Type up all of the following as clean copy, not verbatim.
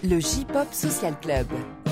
Le J-Pop Social Club.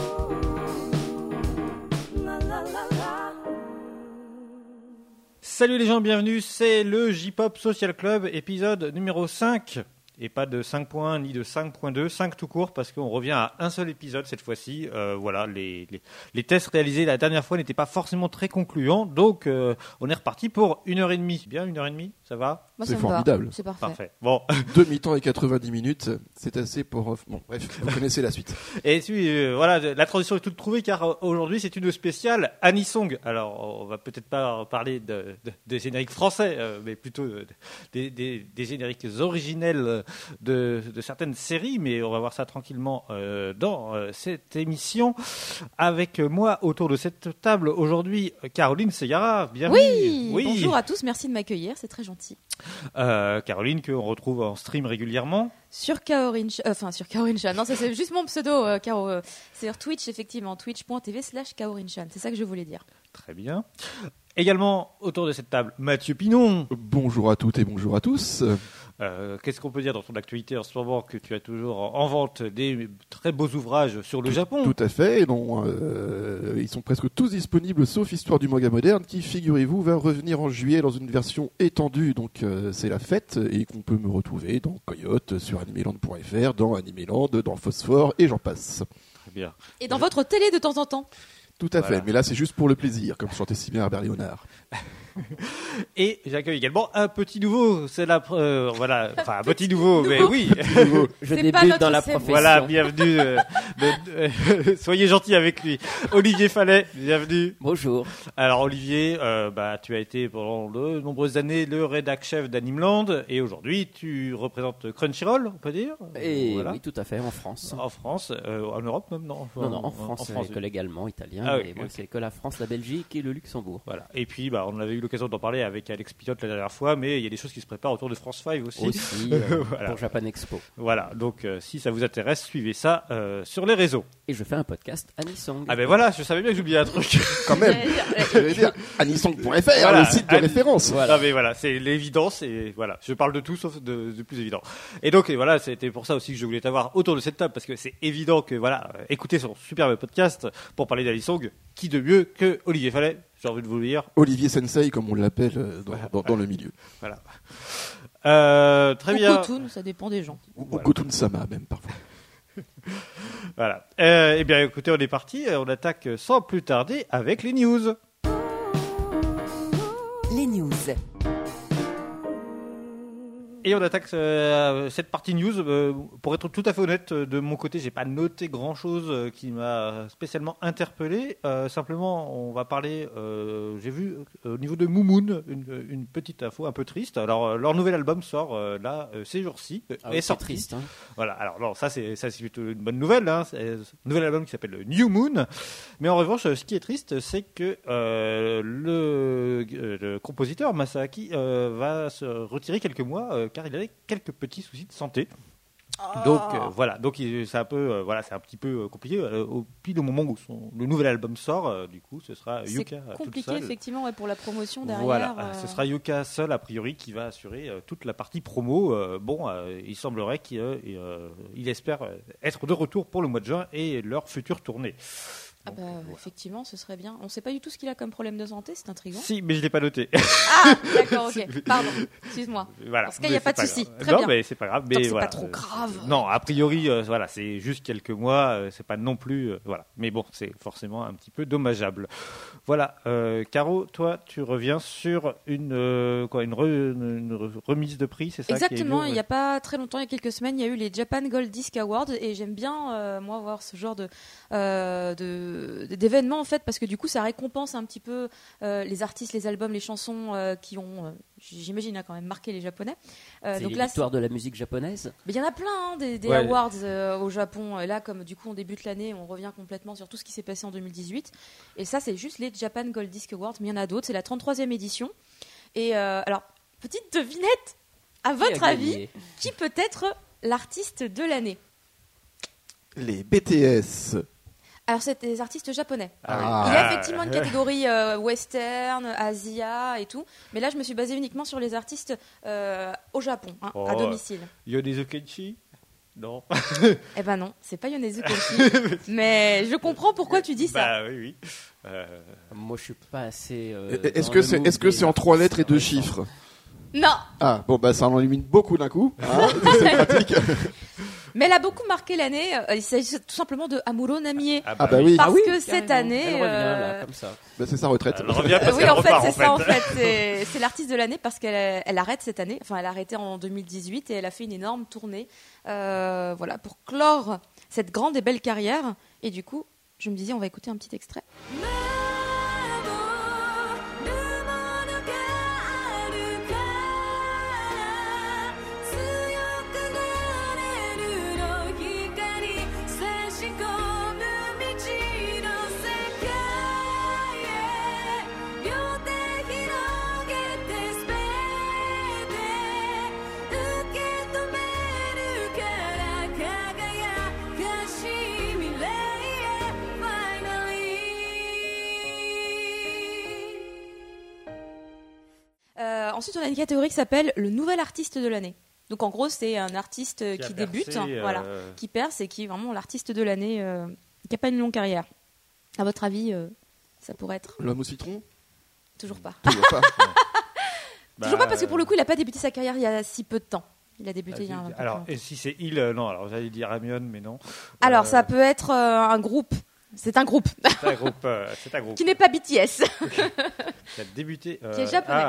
Salut les gens, bienvenue, c'est le J-Pop Social Club, épisode numéro 5. Et pas de 5.1 ni de 5.2, 5 tout court parce qu'on revient à un seul épisode cette fois-ci. Voilà, les tests réalisés la dernière fois n'étaient pas forcément très concluants, donc on est reparti pour 1h30. Bien, 1h30, ça va ? Moi, c'est ça me formidable. va. C'est parfait. Bon. Demi-temps et 90 minutes, c'est assez pour... Bon, bref, vous connaissez la suite. Et voilà, la transition est toute trouvée car aujourd'hui c'est une spéciale Anisong. Alors, on va peut-être pas parler des génériques français, mais plutôt des génériques originels de certaines séries, mais on va voir ça tranquillement dans cette émission. Avec moi autour de cette table aujourd'hui, Caroline Segarra. Bienvenue. Oui, bonjour à tous, merci de m'accueillir, c'est très gentil. Caroline, qu'on retrouve en stream régulièrement. Sur Kaorinsha, non, ça c'est juste mon pseudo, Caro. C'est sur Twitch, effectivement, twitch.tv/Kaorinshan, c'est ça que je voulais dire. Très bien. Également autour de cette table, Mathieu Pinon. Bonjour à toutes et bonjour à tous. Qu'est-ce qu'on peut dire dans ton actualité en ce moment, que tu as toujours en vente des très beaux ouvrages sur le Japon? Tout à fait. Non, ils sont presque tous disponibles, sauf Histoire du manga moderne, qui, figurez-vous, va revenir en juillet dans une version étendue. Donc c'est la fête, et qu'on peut me retrouver dans Coyote, sur animeland.fr, dans Animeland, dans Phosphore, et j'en passe. Très bien. Et dans votre télé de temps en temps. Tout à Voilà. fait, mais là c'est juste pour le plaisir, comme chantait si bien Herbert Léonard. Et j'accueille également un petit nouveau. C'est la voilà, enfin un petit nouveau, mais oui. Je C'est pas débute notre dans la cerveau. profession. Voilà, bienvenue. Soyez gentil avec lui. Olivier Fallet, bienvenue. Bonjour. Alors Olivier, tu as été pendant de nombreuses années le rédac chef d'Animeland et aujourd'hui tu représentes Crunchyroll, on peut dire. Et Voilà. oui, tout à fait, en France. En France, en Europe même, non? Enfin, Non, en France, les collègues allemands, italiens, Ah oui, et moi ok. c'est que la France, la Belgique et le Luxembourg. Voilà. Et puis, on avait eu l'occasion d'en parler avec Alex Pilote la dernière fois, mais il y a des choses qui se préparent autour de France 5 aussi. Aussi, Voilà. pour Japan Expo. Voilà. Donc, si ça vous intéresse, suivez ça sur les réseaux. Et je fais un podcast Anisong. Ah ben voilà, je savais bien que j'oubliais un truc. Quand même, je vais dire, anisong.fr, Voilà. le site de référence. Voilà. Ah, mais voilà, c'est l'évidence et voilà, je parle de tout sauf de plus évident. Et donc, et voilà, c'était pour ça aussi que je voulais t'avoir autour de cette table parce que c'est évident que voilà, écoutez son superbe podcast pour parler d'Anisong, qui de mieux que Olivier Fallet, j'ai envie de vous le dire. Olivier Sensei, comme on l'appelle dans le milieu. Voilà. Très Ou bien. Kotun, ça dépend des gens. Ou Kotun-sama, même parfois. Voilà. Eh bien, écoutez, on est parti. On attaque sans plus tarder avec les news. Les news. Et on attaque cette partie news. Pour être tout à fait honnête, de mon côté, j'ai pas noté grand-chose qui m'a spécialement interpellé. Simplement, on va parler. J'ai vu au niveau de Moumoun une petite info un peu triste. Alors, leur nouvel album sort là ces jours-ci. Ah oui, est c'est sorti. triste. Hein. Voilà. Alors non, ça c'est plutôt une bonne nouvelle. Hein. C'est un nouvel album qui s'appelle New Moon. Mais en revanche, ce qui est triste, c'est que le compositeur Masaaki va se retirer quelques mois car il avait quelques petits soucis de santé. Donc voilà, donc c'est un peu c'est un petit peu compliqué. Au pile au moment où le nouvel album sort, du coup, ce sera Yuka C'est toute compliqué, seule. effectivement, ouais, pour la promotion derrière. Voilà, ce sera Yuka seul a priori qui va assurer toute la partie promo. Il semblerait qu'il espère être de retour pour le mois de juin et leur future tournée. Ah bah, effectivement, ce serait bien. On ne sait pas du tout ce qu'il a comme problème de santé, c'est intriguant. Si, mais je l'ai pas noté. Ah, d'accord, ok. Pardon, excuse-moi. Voilà. Dans ce cas, il n'y a Mais pas de c'est souci. grave. Très Non, bien. mais c'est pas grave. Tant Mais que c'est voilà. pas trop grave. Non, a priori, c'est juste quelques mois. C'est pas non plus. Voilà. Mais bon, c'est forcément un petit peu dommageable. Voilà. Caro, toi, tu reviens sur une remise de prix, c'est ça? Exactement, il n'y a a pas très longtemps, il y a quelques semaines, il y a eu les Japan Gold Disc Awards et j'aime bien, moi, voir ce genre d'événements en fait, parce que du coup, ça récompense un petit peu les artistes, les albums, les chansons qui ont, j'imagine, quand même marqué les Japonais. C'est Donc là, l'histoire de la musique japonaise. mais il y en a plein, hein, des Ouais. awards au Japon. Et là, comme du coup, on débute l'année, on revient complètement sur tout ce qui s'est passé en 2018. Et ça, c'est juste les Japan Gold Disc Awards, mais il y en a d'autres. C'est la 33e édition. Et alors, petite devinette, à votre a avis, gagné qui peut être l'artiste de l'année? Les BTS. Alors, c'est des artistes japonais. Ah. Il y a effectivement une catégorie western, Asia et tout. Mais là, je me suis basée uniquement sur les artistes au Japon, à domicile. Yonezu Kenshi? Non. Eh ben non, c'est pas Yonezu Kenshi. Mais je comprends pourquoi tu dis ça. Bah oui. Moi, je suis pas assez. Est-ce que c'est en 3 lettres et 2 chiffres? Non. Ah, bon, bah ça en élimine beaucoup d'un coup. Hein, c'est pratique. Mais elle a beaucoup marqué l'année. Il s'agit tout simplement de Amuro Namie. Ah bah oui. Parce oui, que cette carrément. année. Elle revient, là, comme ça. Bah, c'est sa retraite. Elle revient parce Oui, qu'elle en fait, repart, c'est ça. En fait, c'est l'artiste de l'année parce qu'elle arrête cette année. Enfin, elle a arrêté en 2018 et elle a fait une énorme tournée, voilà, pour clore cette grande et belle carrière. Et du coup, je me disais, on va écouter un petit extrait. Ensuite, on a une catégorie qui s'appelle le nouvel artiste de l'année. Donc, en gros, c'est un artiste qui débute, percé, voilà, qui perce et qui est vraiment l'artiste de l'année, qui n'a pas une longue carrière. À votre avis, ça pourrait être L'homme au citron? toujours pas. Toujours pas. Toujours pas parce que pour le coup, il n'a pas débuté sa carrière il y a si peu de temps. Il a débuté il y a un peu plus Alors, longtemps. et si c'est il, non. Alors, j'allais dire Amion, mais non. Alors, ça peut être un groupe. C'est un groupe C'est un groupe. C'est un groupe. qui n'est pas BTS. Qui a débuté. Qui est japonais.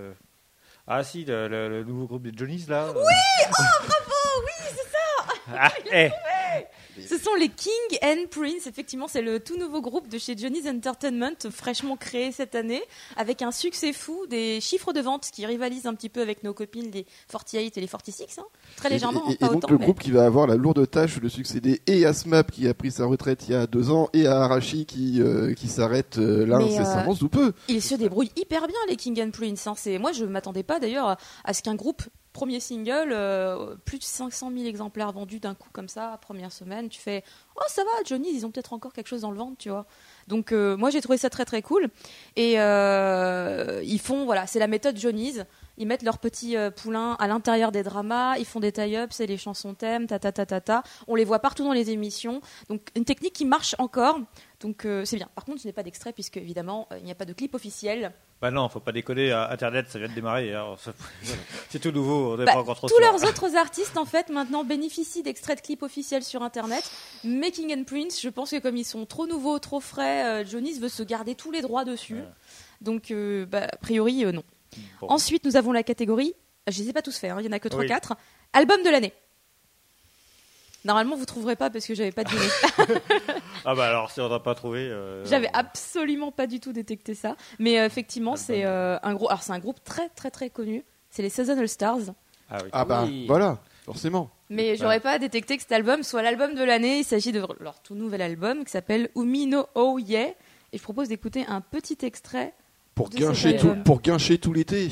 Ah si, le nouveau groupe des Johnny's là. Oui, oh bravo, oui, c'est ça. Ah, Ce sont les King and Prince. Effectivement, c'est le tout nouveau groupe de chez Johnny's Entertainment, fraîchement créé cette année, avec un succès fou, des chiffres de vente qui rivalisent un petit peu avec nos copines les 48 et les 46, hein. Très légèrement, Et pas donc autant. le mais- groupe qui va avoir la lourde tâche de succéder et à SMAP qui a pris sa retraite il y a 2 ans et à Arashi qui s'arrête là Mais, incessamment sous peu. Ils se débrouillent hyper bien, les King and Prince, hein. Moi, je m'attendais pas d'ailleurs à ce qu'un groupe, premier single, plus de 500 000 exemplaires vendus d'un coup comme ça, première semaine, tu fais « Oh, ça va, Johnny, ils ont peut-être encore quelque chose dans le ventre, tu vois. » Donc, moi, j'ai trouvé ça très, très cool. Et ils font, voilà, c'est la méthode Johnny's. Ils mettent leurs petits poulains à l'intérieur des dramas, ils font des tie-ups, c'est les chansons thèmes, ta. On les voit partout dans les émissions. Donc, une technique qui marche encore. Donc, c'est bien. Par contre, je n'ai pas d'extrait puisque, évidemment, il n'y a pas de clip officiel. Bah non, faut pas déconner. Internet, ça vient de démarrer. Alors, c'est tout nouveau. On n'est Bah, pas encore trop tous sûr. leurs autres artistes, en fait, maintenant bénéficient d'extraits de clips officiels sur Internet. Mais King and Prince, je pense que comme ils sont trop nouveaux, trop frais, Johnny's veut se garder tous les droits dessus. Ouais. Donc, a priori, non. Bon. Ensuite, nous avons la catégorie, je ne les ai pas tous faits, hein, il n'y en a que 3-4, Oui. album de l'année. Normalement, vous ne trouverez pas parce que j'avais pas deviné. Ah bah alors, si on n'a pas trouvé. J'avais absolument pas du tout détecté ça. Mais effectivement, Album. c'est un groupe. Alors, c'est un groupe très, très, très connu. C'est les Seasonal Stars. Ah oui. Ah bah Oui. voilà, forcément. Mais j'aurais pas détecté que cet album soit l'album de l'année. Il s'agit de leur tout nouvel album qui s'appelle Umi no Oh Yeah. Et je propose d'écouter un petit extrait. Pour De guincher cet tout, album. pour guincher tout l'été.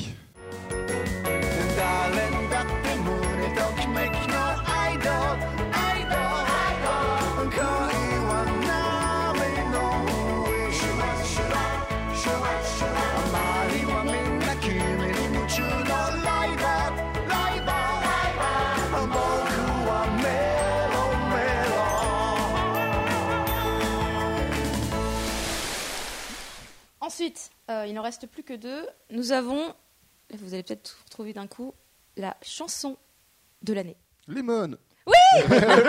誰にだって胸ときめきのアイドル恋は波の上周りはみんな君に夢中のライバー僕はメロメロ Ensuite, il n'en reste plus que 2. Nous avons, là, vous allez peut-être retrouver d'un coup, la chanson de l'année. Lemon. Oui.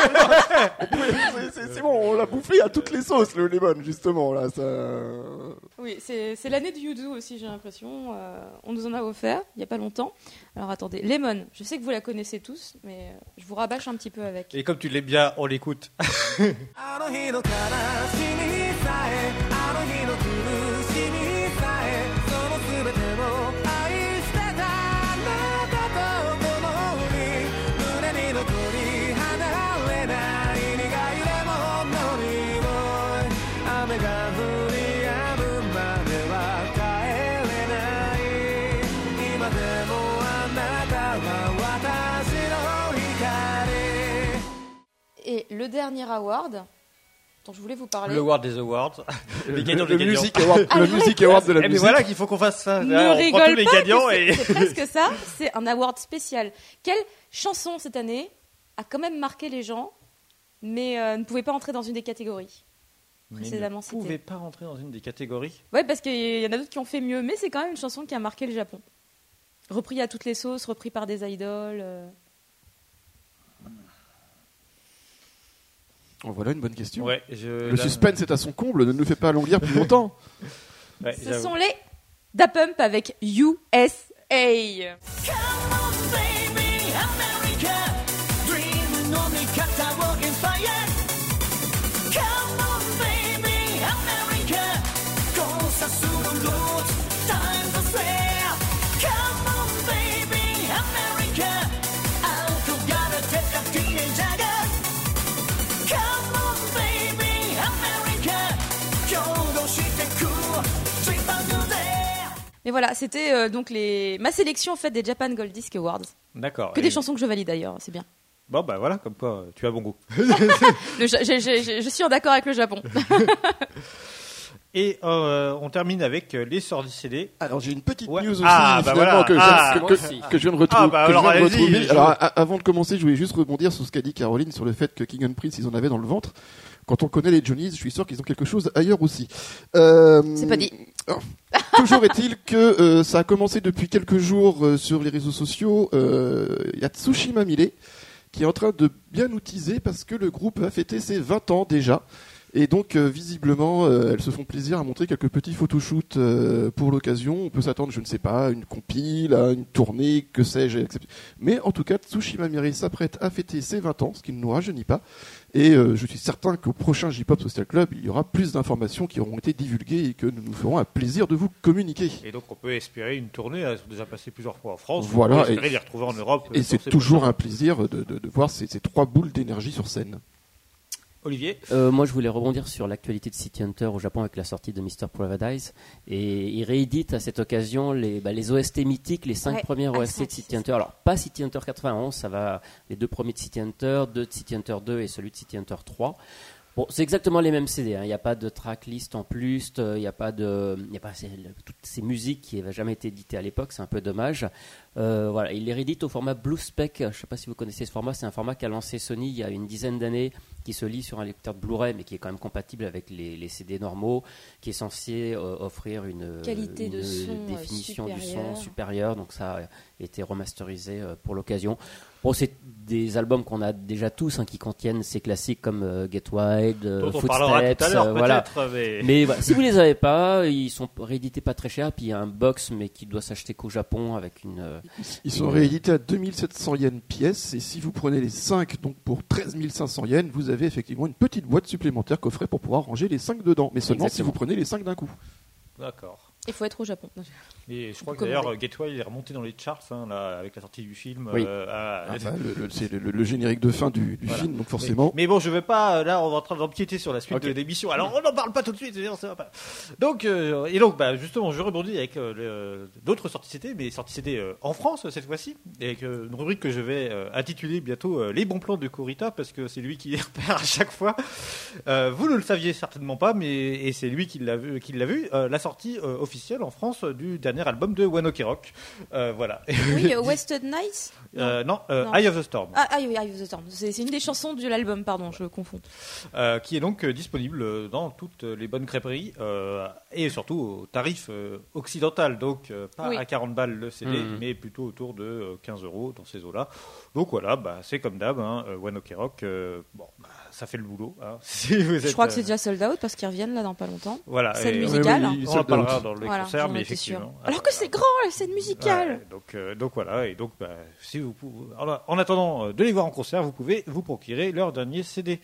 C'est bon, on l'a bouffé à toutes les sauces le lemon justement là. Ça... Oui, c'est l'année du Yuzu aussi, j'ai l'impression. On nous en a offert il n'y a pas longtemps. Alors attendez, Lemon, je sais que vous la connaissez tous, mais je vous rabâche un petit peu avec. Et comme tu l'aimes bien, on l'écoute. あの日の悲しみさえあの日の苦しみさえその全てを愛してたあなたと共に胸に残り離れない苦いレモンの匂い雨が降り止むまでは帰れない今でもあなたは私の光 Et le dernier award dont je voulais vous parler. Le Award des Awards. Les gagnants, le les gagnants. Music Award, Ah, le ouais. Music Award de la Eh mais musique. voilà qu'il faut qu'on fasse ça. Ne Là, on prend rigole tous les pas, gagnants que et. c'est presque ça. C'est un award spécial. Quelle chanson cette année a quand même marqué les gens, mais ne pouvait pas entrer dans une des catégories. Précédemment Mais ne pouvait pas rentrer dans une des catégories. Ouais, parce qu'il y en a d'autres qui ont fait mieux, mais c'est quand même une chanson qui a marqué le Japon. Repris à toutes les sauces, repris par des idoles. Oh, voilà une bonne question. Ouais, Le suspense est à son comble, ne nous fait pas longuir plus longtemps. Ouais, Ce j'avoue. sont les Da Pump avec USA. Et voilà, c'était donc ma sélection en fait des Japan Gold Disc Awards. D'accord. Que Et- des chansons que je valide d'ailleurs, c'est bien. Bon, bah voilà, comme quoi, tu as bon goût. Je suis en accord avec le Japon. Et on termine avec les sorties CD. Alors j'ai une petite Ouais. news aussi Ah, bah finalement voilà. que, Ah, que- moi que- aussi. que je viens de retrouver. Ah, bah que je alors, viens de allez-y, retrouver. je- Alors avant de commencer, je voulais juste rebondir sur ce qu'a dit Caroline sur le fait que King and Prince ils en avaient dans le ventre. Quand on connaît les Johnnies, je suis sûr qu'ils ont quelque chose ailleurs aussi. C'est pas dit. Toujours est-il que ça a commencé depuis quelques jours sur les réseaux sociaux. Il y a Tsushima Mile qui est en train de bien nous teaser parce que le groupe a fêté ses 20 ans déjà. Et donc, visiblement, elles se font plaisir à montrer quelques petits photoshoots pour l'occasion. On peut s'attendre, je ne sais pas, à une compile, à une tournée, que sais-je. Etc. Mais en tout cas, Tsushima Mire s'apprête à fêter ses 20 ans, ce qui ne nous rajeunit pas. Et je suis certain qu'au prochain J-Pop Social Club, il y aura plus d'informations qui auront été divulguées et que nous nous ferons un plaisir de vous communiquer. Et donc, on peut espérer une tournée. Elles sont déjà passées plusieurs fois en France. Voilà, On peut espérer les retrouver en Europe. Et c'est toujours un plaisir de voir ces trois boules d'énergie sur scène. Olivier. Moi, je voulais rebondir sur l'actualité de City Hunter au Japon avec la sortie de Mr. Paradise. Et il réédite à cette occasion les OST mythiques, les 5 Ouais. premières Ah, OST ça, de City c'est Hunter. Alors, pas City Hunter 91, ça va les 2 premiers de City Hunter, 2 de City Hunter 2 et celui de City Hunter 3. Bon, c'est exactement les mêmes CD. Il n'y a pas de tracklist en plus, il n'y a pas toutes ces musiques qui n'avaient jamais été éditées à l'époque. C'est un peu dommage. Voilà, il les réédite au format Blue Spec. Je ne sais pas si vous connaissez ce format. C'est un format qu'a lancé Sony il y a une dizaine d'années, qui se lit sur un lecteur de Blu-ray, mais qui est quand même compatible avec les CD normaux, qui est censé offrir une Qualité de son, définition du supérieure. son supérieure. Donc ça a été remasterisé pour l'occasion. Bon, c'est des albums qu'on a déjà tous, qui contiennent ces classiques comme Get Wild, Dont on parlera Footsteps, tout à l'heure, voilà. peut-être. Mais voilà, si vous les avez pas, ils sont réédités pas très cher, puis il y a un box mais qui doit s'acheter qu'au Japon avec une Ils sont réédités à 2700 yens pièce, et si vous prenez les 5, donc pour 13 500 yens, vous avez effectivement une petite boîte supplémentaire coffret pour pouvoir ranger les 5 dedans, mais seulement Exactement. si vous prenez les 5 d'un coup. D'accord. Il faut être au Japon. Et je crois que Comment d'ailleurs, Gateway il est remonté dans les charts là, avec la sortie du film. Oui. Enfin, c'est le générique de fin du Voilà. film, donc forcément. Mais bon, je vais pas. Là, on est en train d'empiéter sur la suite Ok. de l'émission. Alors, on n'en parle pas tout de suite. Ça va pas. Donc, justement, je rebondis avec d'autres sorties CD, mais sorties CD en France cette fois-ci, avec une rubrique que je vais intituler bientôt Les bons plans de Corita, parce que c'est lui qui les repère à chaque fois. Vous ne le saviez certainement pas, mais c'est lui qui l'a vu. La sortie officielle en France du dernier album de One Ok Rock. Voilà. Oui, Wasted Nights. Non, Non. Eye of the Storm. Ah oui, Eye of the Storm. C'est une des chansons de l'album, pardon, je confonds. Qui est donc disponible dans toutes les bonnes crêperies et surtout au tarif occidental, donc pas Oui. à 40 balles le CD, Mhm. mais plutôt autour de 15 € dans ces eaux-là. Donc voilà, c'est comme d'hab, One Ok Rock, ça fait le boulot. Si vous Je êtes, crois que c'est déjà sold out parce qu'ils reviennent là dans pas longtemps. voilà, scène et- musicale. Oui, oui, On en sold parlera out. dans les Voilà, concerts, j'en mais étais sûre. effectivement. Alors que c'est grand, la scène musicale. Ouais, donc voilà, et donc si vous pouvez, en attendant de les voir en concert, vous pouvez vous procurer leur dernier CD.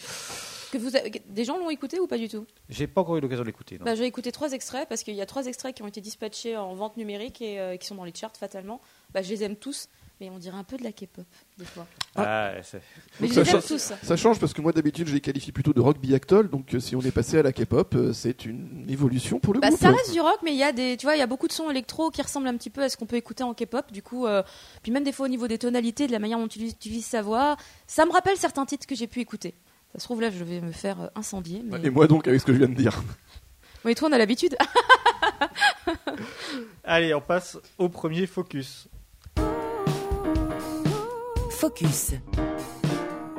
Des gens l'ont écouté ou pas du tout? J'ai pas encore eu l'occasion de l'écouter. non. Je vais écouter 3 extraits parce qu'il y a 3 extraits qui ont été dispatchés en vente numérique et qui sont dans les charts fatalement. Je les aime tous, mais on dirait un peu de la K-pop des fois. C'est- Mais Donc je les ça aime change. tous. Ça change parce que moi d'habitude je les qualifie plutôt de rock biactol, donc si on est passé à la K-pop, c'est une évolution pour le groupe. Ça reste du rock, mais il y a il y a beaucoup de sons électro qui ressemblent un petit peu à ce qu'on peut écouter en K-pop. Du coup, puis même des fois au niveau des tonalités, de la manière dont tu utilises sa voix, ça me rappelle certains titres que j'ai pu écouter. Ça se trouve là, je vais me faire incendier. Mais... Et moi donc avec ce que je viens de dire. Oui, toi, on a l'habitude. Allez, on passe au premier focus. Focus.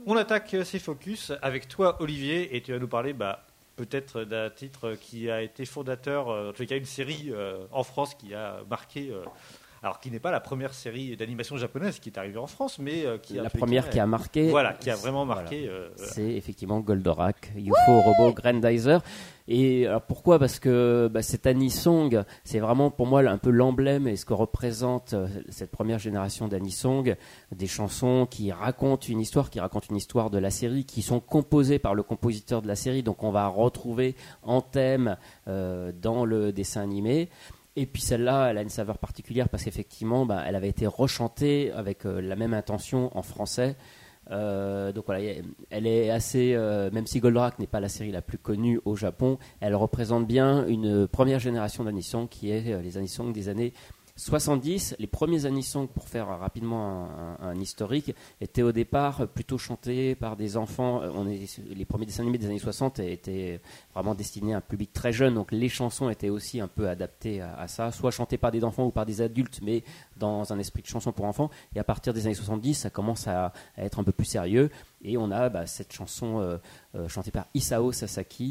on attaque ces focus avec toi, Olivier, et tu vas nous parler peut-être d'un titre qui a été fondateur, en tout cas une série en France qui a marqué, alors qui n'est pas la première série d'animation japonaise qui est arrivée en France, mais qui La première qui a marqué. Voilà, qui a vraiment marqué. C'est effectivement Goldorak, UFO Robot Grandizer. Et alors pourquoi ? Parce que cet Anisong, c'est vraiment pour moi un peu l'emblème et ce que représente cette première génération d'Anisong, des chansons qui racontent une histoire de la série, qui sont composées par le compositeur de la série, donc on va retrouver en thème dans le dessin animé. Et puis celle-là, elle a une saveur particulière parce qu'effectivement, elle avait été rechantée avec la même intention en français. Donc voilà, elle est assez, même si Goldorak n'est pas la série la plus connue au Japon, elle représente bien une première génération d'anisong qui est les anisong des années 70. Les premiers anisong, pour faire rapidement un historique, étaient au départ plutôt chantés par des enfants. Les premiers dessins animés des années 60 étaient vraiment destinés à un public très jeune, donc les chansons étaient aussi un peu adaptées à ça, soit chantées par des enfants ou par des adultes, mais dans un esprit de chanson pour enfants. Et à partir des années 70, ça commence à être un peu plus sérieux. Et on a cette chanson chantée par Isao Sasaki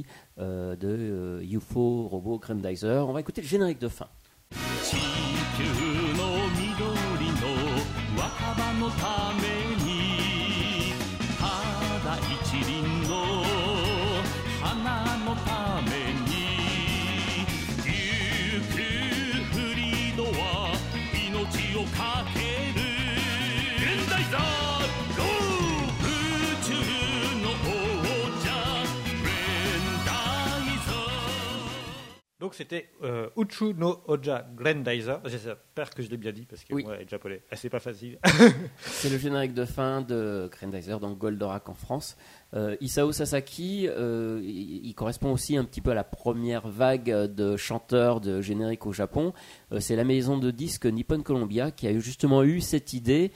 de UFO Robot Grandizer. On va écouter le générique de fin. 地球の緑の若葉のためにただ一輪の花のために行くフリードは命をかけるグレンダイザーゴー宇宙の王者グレンダイザー Donc c'était Uchu no Oja Grandizer. J'espère que je l'ai bien dit parce que oui. moi, être japonais, c'est pas facile. C'est le générique de fin de Grandizer, donc Goldorak en France. Isao Sasaki, il correspond aussi un petit peu à la première vague de chanteurs de génériques au Japon. C'est la maison de disques Nippon Columbia qui a justement eu cette idée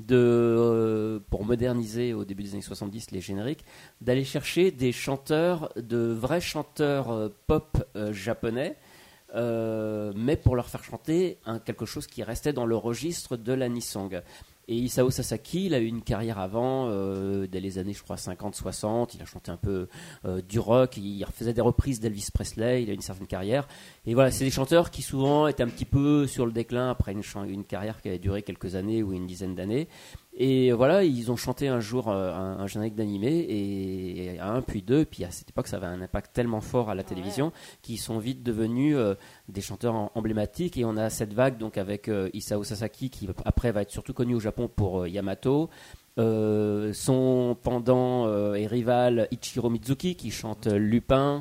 pour moderniser au début des années 70 les génériques, d'aller chercher des chanteurs, de vrais chanteurs pop japonais, mais pour leur faire chanter quelque chose qui restait dans le registre de l'anisong. Et Isao Sasaki, il a eu une carrière avant, dès les années, je crois, 50-60. Il a chanté un peu du rock, il faisait des reprises d'Elvis Presley, il a une certaine carrière. Et voilà, c'est des chanteurs qui souvent étaient un petit peu sur le déclin après une carrière qui avait duré quelques années ou une dizaine d'années. Et voilà, ils ont chanté un jour un générique d'animé, et un, puis deux, puis à cette époque, ça avait un impact tellement fort à la télévision qu'ils sont vite devenus des chanteurs emblématiques. Et on a cette vague donc avec Isao Sasaki qui après va être surtout connu au Japon pour Yamato. Son pendant et rival Ichiro Mizuki qui chante Lupin.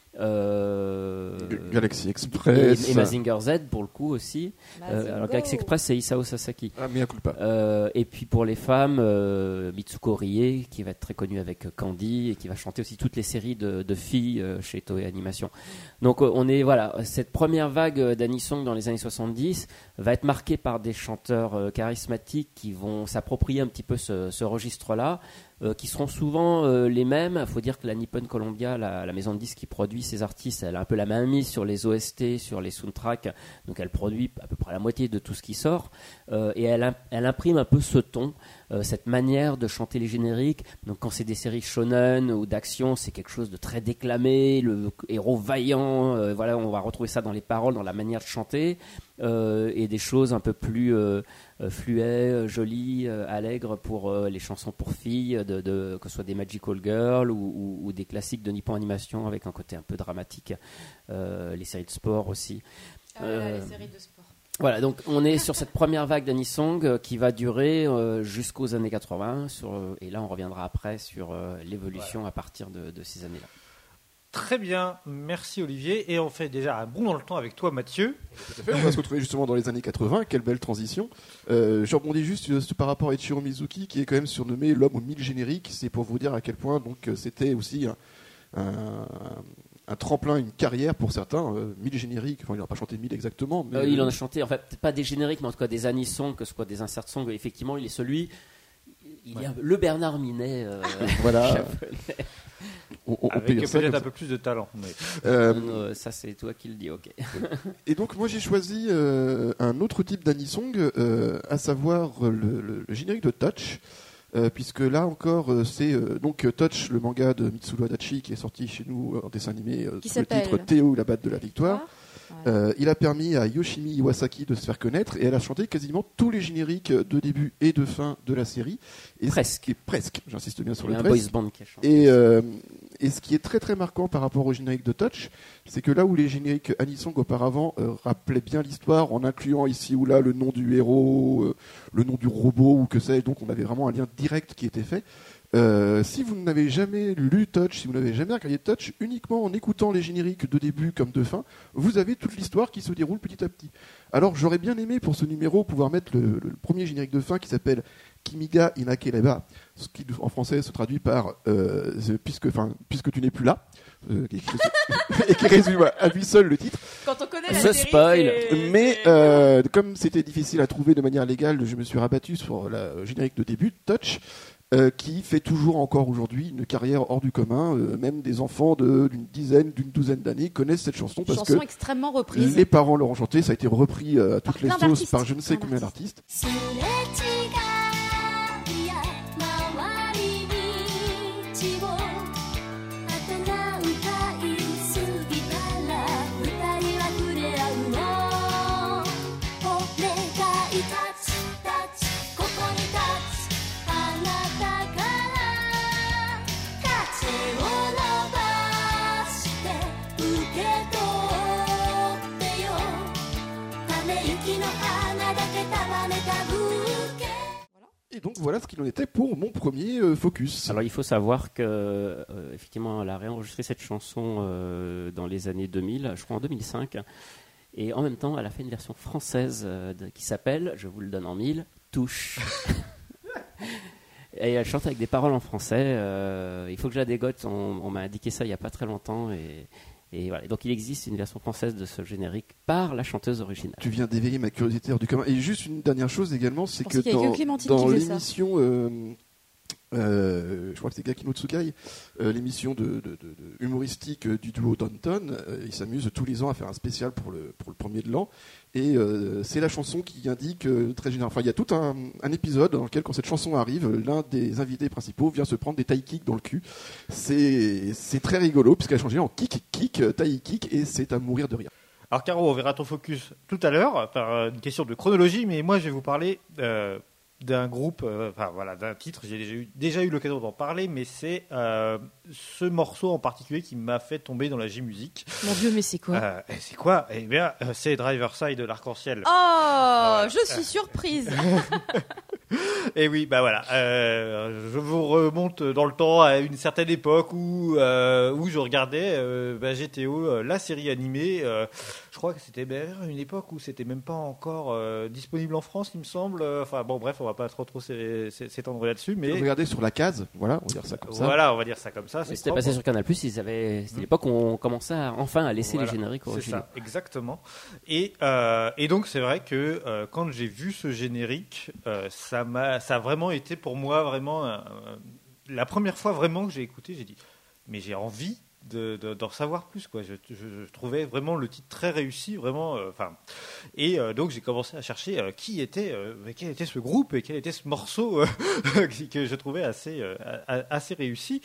Galaxy Express et Mazinger Z pour le coup aussi. Alors Galaxy Express c'est Isao Sasaki. Ah mais un coup pas. Et puis pour les femmes, Mitsuko Rie qui va être très connue avec Candy et qui va chanter aussi toutes les séries de filles chez Toei Animation. Donc on est cette première vague d'anisong dans les années 70 va être marquée par des chanteurs charismatiques qui vont s'approprier un petit peu ce registre-là. Qui seront souvent les mêmes. Il faut dire que la Nippon Columbia, la maison de disques qui produit ces artistes, elle a un peu la main mise sur les OST, sur les soundtracks, donc elle produit à peu près la moitié de tout ce qui sort, et elle imprime un peu ce ton, cette manière de chanter les génériques. Donc quand c'est des séries shonen ou d'action, c'est quelque chose de très déclamé, le héros vaillant, on va retrouver ça dans les paroles, dans la manière de chanter, et des choses un peu plus fluet, joli, allègre pour les chansons pour filles, que ce soit des Magical Girl ou des classiques de Nippon Animation avec un côté un peu dramatique, les séries de sport aussi. Les séries de sport. Voilà, donc on est sur cette première vague d'anisong qui va durer jusqu'aux années 80, et là on reviendra après sur l'évolution à partir de ces années-là. Très bien, merci Olivier. Et on fait déjà un bond dans le temps avec toi Mathieu. Tout à fait, on va se retrouver justement dans les années 80, quelle belle transition. Je rebondis juste par rapport à Ichiro Mizuki qui est quand même surnommé l'homme aux 1000 génériques. C'est pour vous dire à quel point donc, c'était aussi un tremplin, une carrière pour certains. 1000 génériques, enfin il n'a pas chanté 1000 exactement. Mais il en a chanté, en fait, peut-être pas des génériques, mais en tout cas des anisong, que ce soit des insert songs. Effectivement, il est celui... Il y a le Bernard Minet. Voilà. Avec peut-être un peu plus de talent. Ça, c'est toi qui le dis, ok. Et donc, moi, j'ai choisi un autre type d'anisong, à savoir le générique de Touch. puisque là encore, c'est donc Touch, le manga de Mitsuru Adachi, qui est sorti chez nous en dessin animé Qui sous le s'appelle titre Théo, la batte de la victoire. Ouais. Il a permis à Yoshimi Iwasaki de se faire connaître et elle a chanté quasiment tous les génériques de début et de fin de la série. Et presque, j'insiste bien sur Il y le a un presque. boys band qui a chanté. Et ce qui est très très marquant par rapport au générique de Touch, c'est que là où les génériques Anisong auparavant rappelaient bien l'histoire en incluant ici ou là le nom du héros, le nom du robot ou que sais-je, donc on avait vraiment un lien direct qui était fait. Si vous n'avez jamais lu Touch, si vous n'avez jamais regardé Touch, uniquement en écoutant les génériques de début comme de fin, vous avez toute l'histoire qui se déroule petit à petit. Alors j'aurais bien aimé pour ce numéro pouvoir mettre le premier générique de fin qui s'appelle Kimiga Inakereba, ce qui en français se traduit par puisque tu n'es plus là, et qui résume à lui seul le titre. Quand on connaît la Ce série, spoil. Mais comme c'était difficile à trouver de manière légale, je me suis rabattu sur la générique de début, Touch, qui fait toujours encore aujourd'hui une carrière hors du commun. Même des enfants d'une douzaine d'années connaissent cette chanson parce chanson que extrêmement reprise. les parents l'ont chantée. Ça a été repris à toutes les plein sauces d'artistes. par je ne sais Plein combien d'artistes. すれ違いや回り道をあたが歌い過ぎたら二人は触れ合うのお願いタッチタッチここにタッチあなたから風を伸ばして受け取ってよため息の花だけ束ねたブーケ Et donc voilà ce qu'il en était pour mon premier focus. Alors il faut savoir que effectivement elle a réenregistré cette chanson dans les années 2000, je crois en 2005, et en même temps elle a fait une version française qui s'appelle, je vous le donne en mille, Touche. Et elle chante avec des paroles en français. Il faut que je la dégote. On m'a indiqué ça il n'y a pas très longtemps et voilà. Donc il existe une version française de ce générique par la chanteuse originale. Tu viens d'éveiller ma curiosité hors du commun. Et juste une dernière chose également, c'est que pensais qu'il y avait que Clémentine dans qui faisait ça. l'émission, je crois que c'est Gaki no Tsukai, l'émission de humoristique du duo Danton, ils s'amusent tous les ans à faire un spécial pour le premier de l'an. Et c'est la chanson qui indique très généralement. Enfin, il y a tout un épisode dans lequel, quand cette chanson arrive, l'un des invités principaux vient se prendre des taï kicks dans le cul. C'est très rigolo puisqu'elle a changé en kick, taï kick, et c'est à mourir de rire. Alors Caro, on verra ton focus tout à l'heure par une question de chronologie, mais moi je vais vous parler d'un groupe, d'un titre. J'ai déjà eu l'occasion d'en parler, mais c'est ce morceau en particulier qui m'a fait tomber dans la J-musique. Mon Dieu, mais c'est quoi C'est quoi? Eh bien, c'est Driver Side de l'Arc-en-Ciel. Oh, je suis surprise. Et oui, bah voilà. Je vous remonte dans le temps à une certaine époque où je regardais GTO, la série animée. Je crois que c'était une époque où c'était même pas encore disponible en France, il me semble. Enfin bon, bref, on va pas trop s'étendre là-dessus, mais Regardez sur la case, voilà, on va dire ça comme ça. voilà, on va dire ça comme ça. C'était passé sur Canal+, c'était l'époque où on commençait enfin à laisser Voilà, les génériques c'est originaux. ça, exactement. Et donc c'est vrai que quand j'ai vu ce générique, ça a vraiment été pour moi la première fois vraiment que j'ai écouté, j'ai dit mais j'ai envie d'en savoir plus, quoi. Je trouvais vraiment le titre très réussi, vraiment. Donc j'ai commencé à chercher quel était ce groupe et quel était ce morceau que je trouvais assez réussi.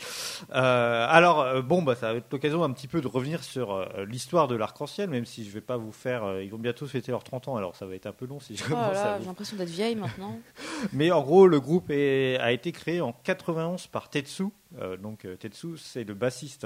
Ça va être l'occasion un petit peu de revenir sur l'histoire de l'Arc-en-Ciel, même si je vais pas vous faire. Ils vont bientôt fêter leurs 30 ans, alors ça va être un peu long si je Oh commence là, à j'ai vous. l'impression d'être vieille maintenant. Mais en gros, le groupe a été créé en 91 par Tetsu. Tetsu, c'est le bassiste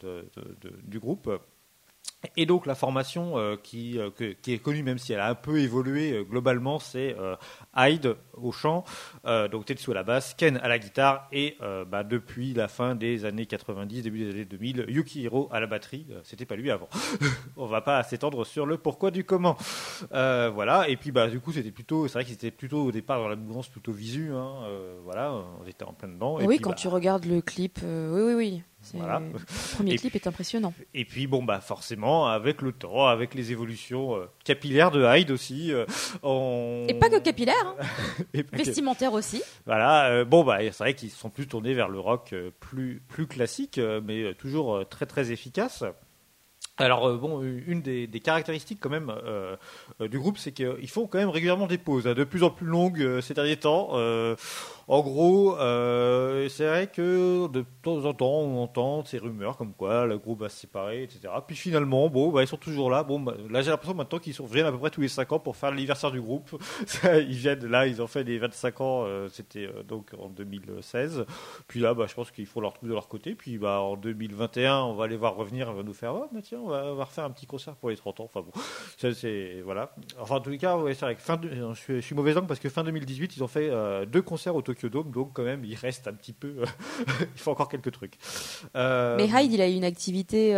du groupe. Et donc la formation qui est connue, même si elle a un peu évolué globalement, c'est Hyde au chant, donc Tetsu à la basse, Ken à la guitare et depuis la fin des années 90, début des années 2000, Yukihiro à la batterie. C'était pas lui avant. On va pas s'étendre sur le pourquoi du comment. Voilà. Et puis du coup c'est vrai que c'était plutôt au départ dans la mouvance plutôt visu. On était en plein dedans. Et Oui, puis, quand tu regardes le clip, oui. Voilà. Le premier clip est impressionnant. Et puis forcément avec le temps, avec les évolutions capillaires de Hyde aussi, Et pas que capillaire, hein. et pas que- Vestimentaire aussi. Voilà. C'est vrai qu'ils sont plus tournés vers le rock plus classique, mais toujours très très efficace. Alors bon, une des caractéristiques quand même du groupe, c'est qu'ils font quand même régulièrement des pauses, de plus en plus longues ces derniers temps. En gros, c'est vrai que de temps en temps, on entend ces rumeurs comme quoi le groupe va se séparer, etc. Puis finalement, bon, ils sont toujours là. Bon, là, j'ai l'impression maintenant qu'ils reviennent à peu près tous les 5 ans pour faire l'anniversaire du groupe. Ils viennent là, ils ont fait les 25 ans, c'était donc en 2016. Puis là, je pense qu'ils font leur truc de leur côté. Puis en 2021, on va les voir revenir, on va nous faire, tiens, on va refaire un petit concert pour les 30 ans. Enfin bon, ça, c'est voilà. Enfin, en tous les cas, ouais, c'est vrai que je suis mauvais angle parce que fin 2018, ils ont fait 2 concerts au Tokyo Dome, donc quand même, il reste un petit peu. Il faut encore quelques trucs. Mais Hyde, il a une activité.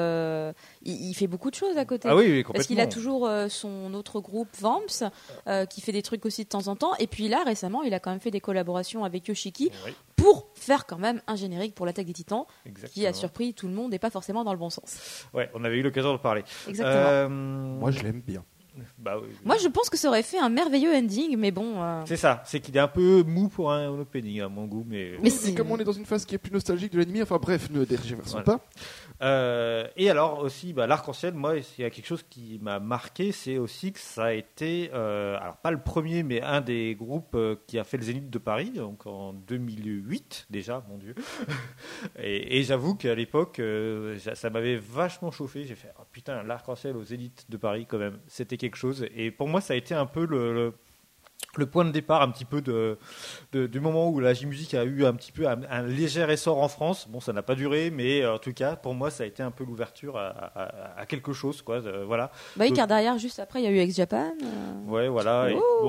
Il fait beaucoup de choses à côté. Ah oui, complètement. Parce qu'il a toujours son autre groupe Vamps, qui fait des trucs aussi de temps en temps. Et puis là, récemment, il a quand même fait des collaborations avec Yoshiki pour faire quand même un générique pour l'Attaque des Titans, qui a surpris tout le monde et pas forcément dans le bon sens. Ouais, on avait eu l'occasion de parler. Exactement. Moi, je l'aime bien. Oui. Moi, je pense que ça aurait fait un merveilleux ending, mais bon. C'est ça, c'est qu'il est un peu mou pour un opening à mon goût, mais comme on est dans une phase qui est plus nostalgique de l'anime, enfin bref, ne tergiversons pas. Et alors aussi, l'arc-en-ciel, moi, il y a quelque chose qui m'a marqué, c'est aussi que ça a été, alors pas le premier, mais un des groupes qui a fait le Zénith de Paris, donc en 2008 déjà, mon Dieu. Et j'avoue qu'à l'époque, ça m'avait vachement chauffé. J'ai fait, oh, putain, l'arc-en-ciel au Zénith de Paris, quand même, c'était quelque chose. Et pour moi, ça a été un peu le point de départ un petit peu du moment où la J-Music a eu un petit peu un léger essor en France. Bon, ça n'a pas duré, mais en tout cas, pour moi, ça a été un peu l'ouverture à quelque chose, quoi. Voilà. Oui, car derrière, juste après, il y a eu Ex-Japan. Ouais, voilà.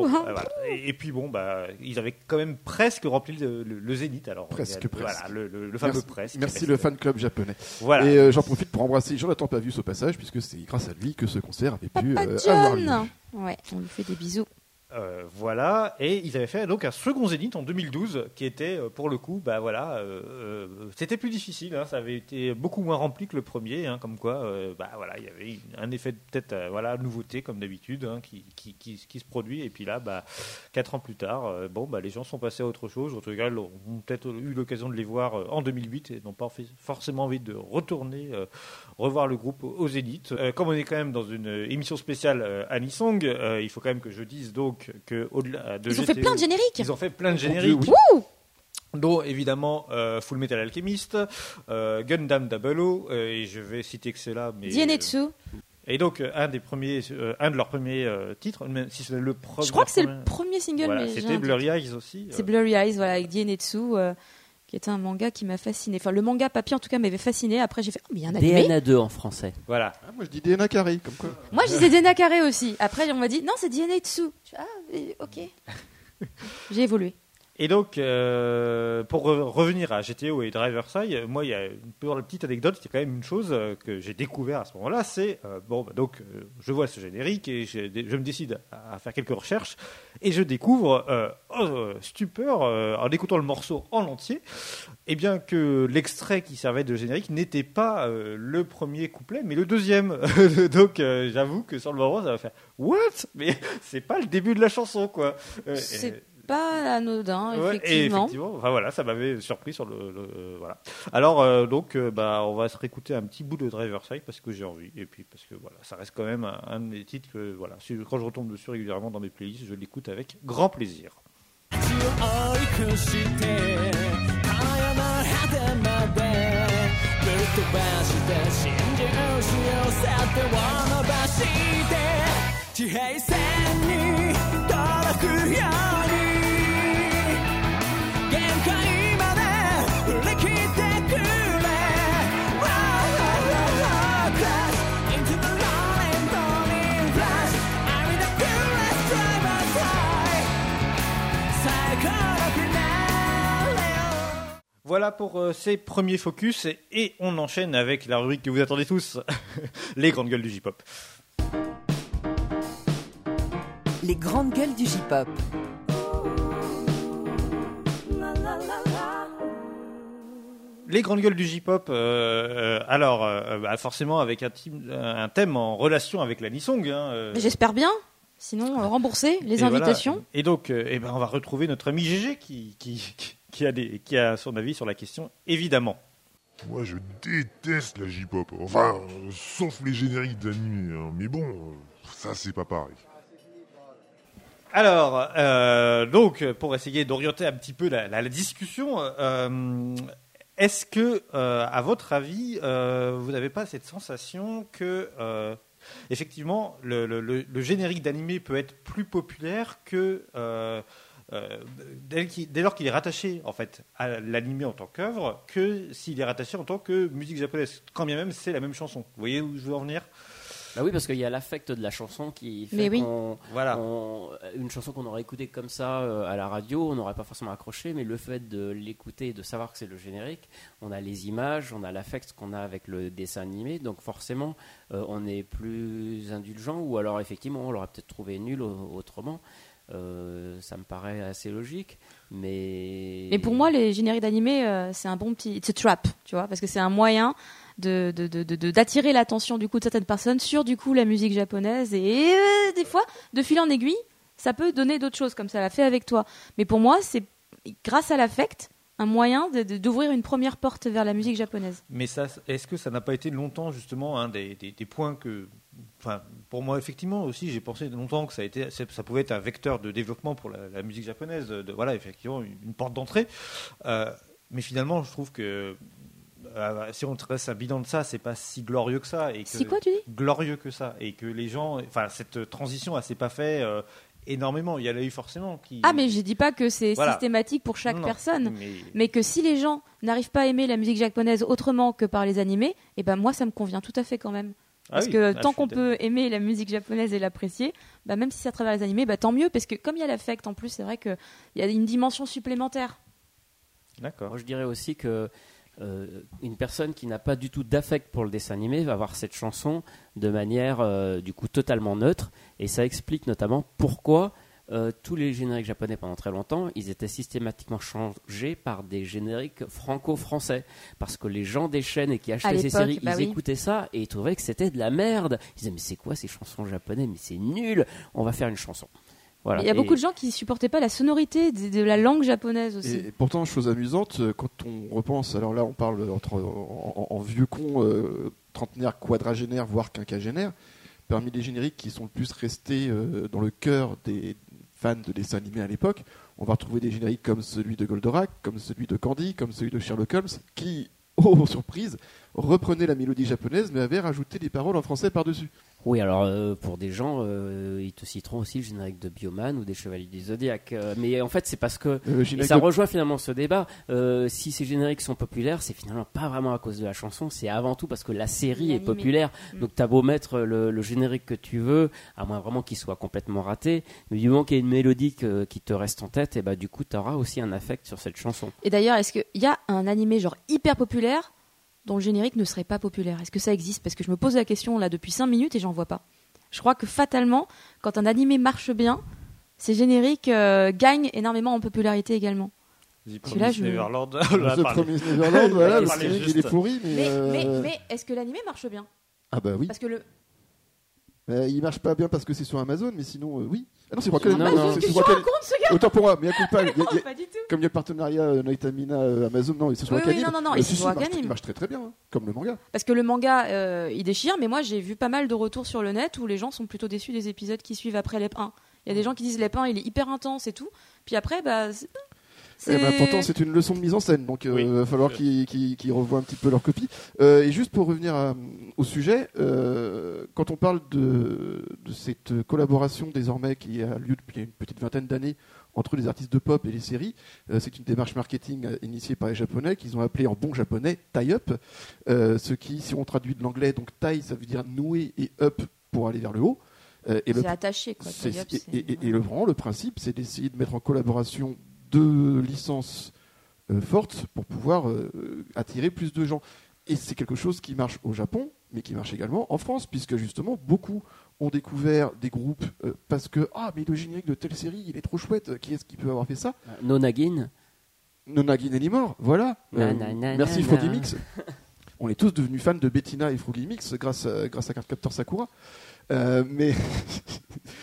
Et puis bon, ils avaient quand même presque rempli le Zénith. Alors, presque. Voilà, le fameux presque. Merci le fan club japonais. Voilà. Et j'en profite pour embrasser Jonathan Pavius au passage, puisque c'est grâce à lui que ce concert avait pu avoir lieu. Ouais, on lui fait des bisous. Voilà, et ils avaient fait donc un second Zénith en 2012 qui était pour le coup, c'était plus difficile, ça avait été beaucoup moins rempli que le premier, comme quoi, il y avait un effet peut-être nouveauté comme d'habitude qui se produit, et puis là, 4 ans plus tard, les gens sont passés à autre chose, en tout cas, ont peut-être eu l'occasion de les voir en 2008 et n'ont pas forcément envie de retourner revoir le groupe au Zénith. Comme on est quand même dans une émission spéciale Anisong, il faut quand même que je dise donc que au-delà de ils ont fait plein de génériques. Ils ont fait plein de génériques. Dont évidemment Full Metal Alchemist, Gundam 00, et je vais citer que c'est là, mais Dienetsu. Et donc un de leurs premiers titres, même si c'est le premier. Je crois que c'est le premier single. Voilà, c'était Blurry Eyes aussi. C'est Blurry Eyes, voilà, avec Dienetsu. Qui était un manga qui m'a fasciné. Enfin, le manga papier en tout cas m'avait fasciné. Après, j'ai fait, mais il y a un animé. DNA 2 en français. Voilà. Moi, je dis DNA carré, comme quoi. Moi, je disais DNA carré aussi. Après, on m'a dit, non, c'est Dienetsu. Ok. J'ai évolué. Et donc, pour revenir à GTO et Driver's Eye, moi, il y a une petite anecdote, il y a quand même une chose que j'ai découvert à ce moment-là, c'est, je vois ce générique et je me décide à faire quelques recherches, et je découvre, stupeur, en écoutant le morceau en entier, eh bien que l'extrait qui servait de générique n'était pas le premier couplet, mais le deuxième. Donc, j'avoue que sur le moment, ça va faire « What ?» Mais c'est pas le début de la chanson, quoi. C'est pas anodin, ouais, effectivement. Enfin voilà, ça m'avait surpris sur voilà. Alors on va se réécouter un petit bout de Driver's Eye parce que j'ai envie, et puis parce que voilà, ça reste quand même un des titres que voilà, quand je retombe dessus régulièrement dans mes playlists, je l'écoute avec grand plaisir. Voilà pour ces premiers focus, et on enchaîne avec la rubrique que vous attendez tous, les grandes gueules du J-pop. Les grandes gueules du J-pop. Les grandes gueules du J-pop, forcément avec un thème en relation avec l'Anisong. Mais j'espère bien, sinon rembourser les invitations. Voilà. Et donc, on va retrouver notre ami GG qui a son avis sur la question, évidemment. Moi, je déteste la J-pop. Enfin, sauf les génériques d'animé. Hein. Mais bon, ça, c'est pas pareil. Alors, donc, pour essayer d'orienter un petit peu la discussion, est-ce que, à votre avis, vous n'avez pas cette sensation que, effectivement, le générique d'animé peut être plus populaire que dès lors qu'il est rattaché en fait à l'animé en tant qu'œuvre, que s'il est rattaché en tant que musique japonaise, quand bien même c'est la même chanson. Vous voyez où je veux en venir? Bah oui, parce qu'il y a l'affect de la chanson qui fait Mais oui. Voilà. une chanson qu'on aurait écoutée comme ça à la radio, on n'aurait pas forcément accroché, mais le fait de l'écouter et de savoir que c'est le générique, on a les images, on a l'affect qu'on a avec le dessin animé, donc forcément on est plus indulgent, ou alors effectivement on l'aurait peut-être trouvé nul autrement. Ça me paraît assez logique, mais pour moi, les génériques d'animé, c'est un bon petit... It's a trap, tu vois, parce que c'est un moyen d'attirer l'attention du coup de certaines personnes sur du coup la musique japonaise et des fois, de fil en aiguille, ça peut donner d'autres choses comme ça l'a fait avec toi. Mais pour moi, c'est grâce à l'affect un moyen d'ouvrir une première porte vers la musique japonaise. Mais ça, est-ce que ça n'a pas été longtemps justement un des points que, enfin, pour moi effectivement aussi, j'ai pensé longtemps que ça pouvait être un vecteur de développement pour la musique japonaise, voilà, effectivement une porte d'entrée. Mais finalement, je trouve que si on trace un bilan de ça, c'est pas si glorieux que ça. C'est quoi tu dis ? Glorieux que ça, et que les gens, enfin, cette transition, elle s'est pas fait énormément. Il y en a eu forcément qui. Ah, mais je dis pas que c'est Voilà. systématique pour chaque Non, personne, mais mais que si les gens n'arrivent pas à aimer la musique japonaise autrement que par les animés, et ben moi ça me convient tout à fait quand même. Parce que tant qu'on peut aimer la musique japonaise et l'apprécier, bah même si c'est à travers les animés, bah tant mieux, parce que comme il y a l'affect en plus, c'est vrai qu'il y a une dimension supplémentaire. D'accord. moi je dirais aussi que une personne qui n'a pas du tout d'affect pour le dessin animé va voir cette chanson de manière du coup totalement neutre, et ça explique notamment pourquoi tous les génériques japonais pendant très longtemps ils étaient systématiquement changés par des génériques franco-français, parce que les gens des chaînes et qui achetaient ces l'époque, séries bah ils oui. écoutaient ça et ils trouvaient que c'était de la merde. Ils disaient mais c'est quoi ces chansons japonaises, mais c'est nul, on va faire une chanson. Voilà. Il y a beaucoup de gens qui supportaient pas la sonorité de la langue japonaise aussi. Et pourtant, chose amusante, quand on repense, alors là on parle en vieux con, trentenaire, quadragénaire, voire quinquagénaire, parmi les génériques qui sont le plus restés dans le cœur des fans de dessins animés à l'époque, on va retrouver des génériques comme celui de Goldorak, comme celui de Candy, comme celui de Sherlock Holmes, qui, oh surprise, reprenaient la mélodie japonaise mais avaient rajouté des paroles en français par-dessus. Oui, alors pour des gens, ils te citeront aussi le générique de Bioman ou des Chevaliers du Zodiac. Mais en fait, c'est parce que et ça rejoint finalement ce débat. Si ces génériques sont populaires, c'est finalement pas vraiment à cause de la chanson, c'est avant tout parce que la série est populaire. Donc t'as beau mettre le générique que tu veux, à moins vraiment qu'il soit complètement raté, mais du moment qu'il y a une mélodie qui te reste en tête, et bah du coup t'auras aussi un affect sur cette chanson. Et d'ailleurs, est-ce qu'il y a un animé genre hyper populaire dont le générique ne serait pas populaire? Est-ce que ça existe? Parce que je me pose la question là depuis 5 minutes et j'en vois pas. Je crois que fatalement, quand un animé marche bien, ses génériques gagnent énormément en popularité également. The Celui-là, Promised Neverland. The Promised Neverland, voilà, le parlait générique juste. il est pourri, Mais est-ce que l'animé marche bien? Ah bah oui. Parce que Il marche pas bien parce que c'est sur Amazon, mais sinon, oui. Ah non, c'est sur Non, Wakanim. non. qu'est-ce que tu racontes, ce gars? Autant pour moi, mais écoute pas. Non, pas du tout. Comme il y a le partenariat Noitamina Amazon, non, c'est sur Oui, Wakanim. non, Mais et si, c'est sur il marche- Wakanim. Il marche très très bien, hein, comme le manga. Parce que le manga, il déchire, mais moi j'ai vu pas mal de retours sur le net où les gens sont plutôt déçus des épisodes qui suivent après l'EP 1. Il y a des gens qui disent l'EP 1 il est hyper intense et tout, puis après, bah. Pourtant, c'est une leçon de mise en scène, donc Oui. va falloir qu'ils revoient un petit peu leur copie. Et juste pour revenir au sujet, quand on parle de cette collaboration désormais qui a lieu depuis une petite vingtaine d'années entre les artistes de pop et les séries, c'est une démarche marketing initiée par les Japonais qu'ils ont appelé en bon japonais tie-up, ce qui, si on traduit de l'anglais, donc tie, ça veut dire nouer et up pour aller vers le haut. C'est attaché, quoi. Le principe, c'est d'essayer de mettre en collaboration deux licences fortes pour pouvoir attirer plus de gens. Et c'est quelque chose qui marche au Japon, mais qui marche également en France, puisque justement, beaucoup ont découvert des groupes parce que « Ah, mais le générique de telle série, il est trop chouette, qui est-ce qui peut avoir fait ça ?» Nonagin. Nonagin Anymore, voilà. Merci na. Froggy Mix. On est tous devenus fans de Bettina et Froggy Mix grâce à Cardcaptor Sakura. Mais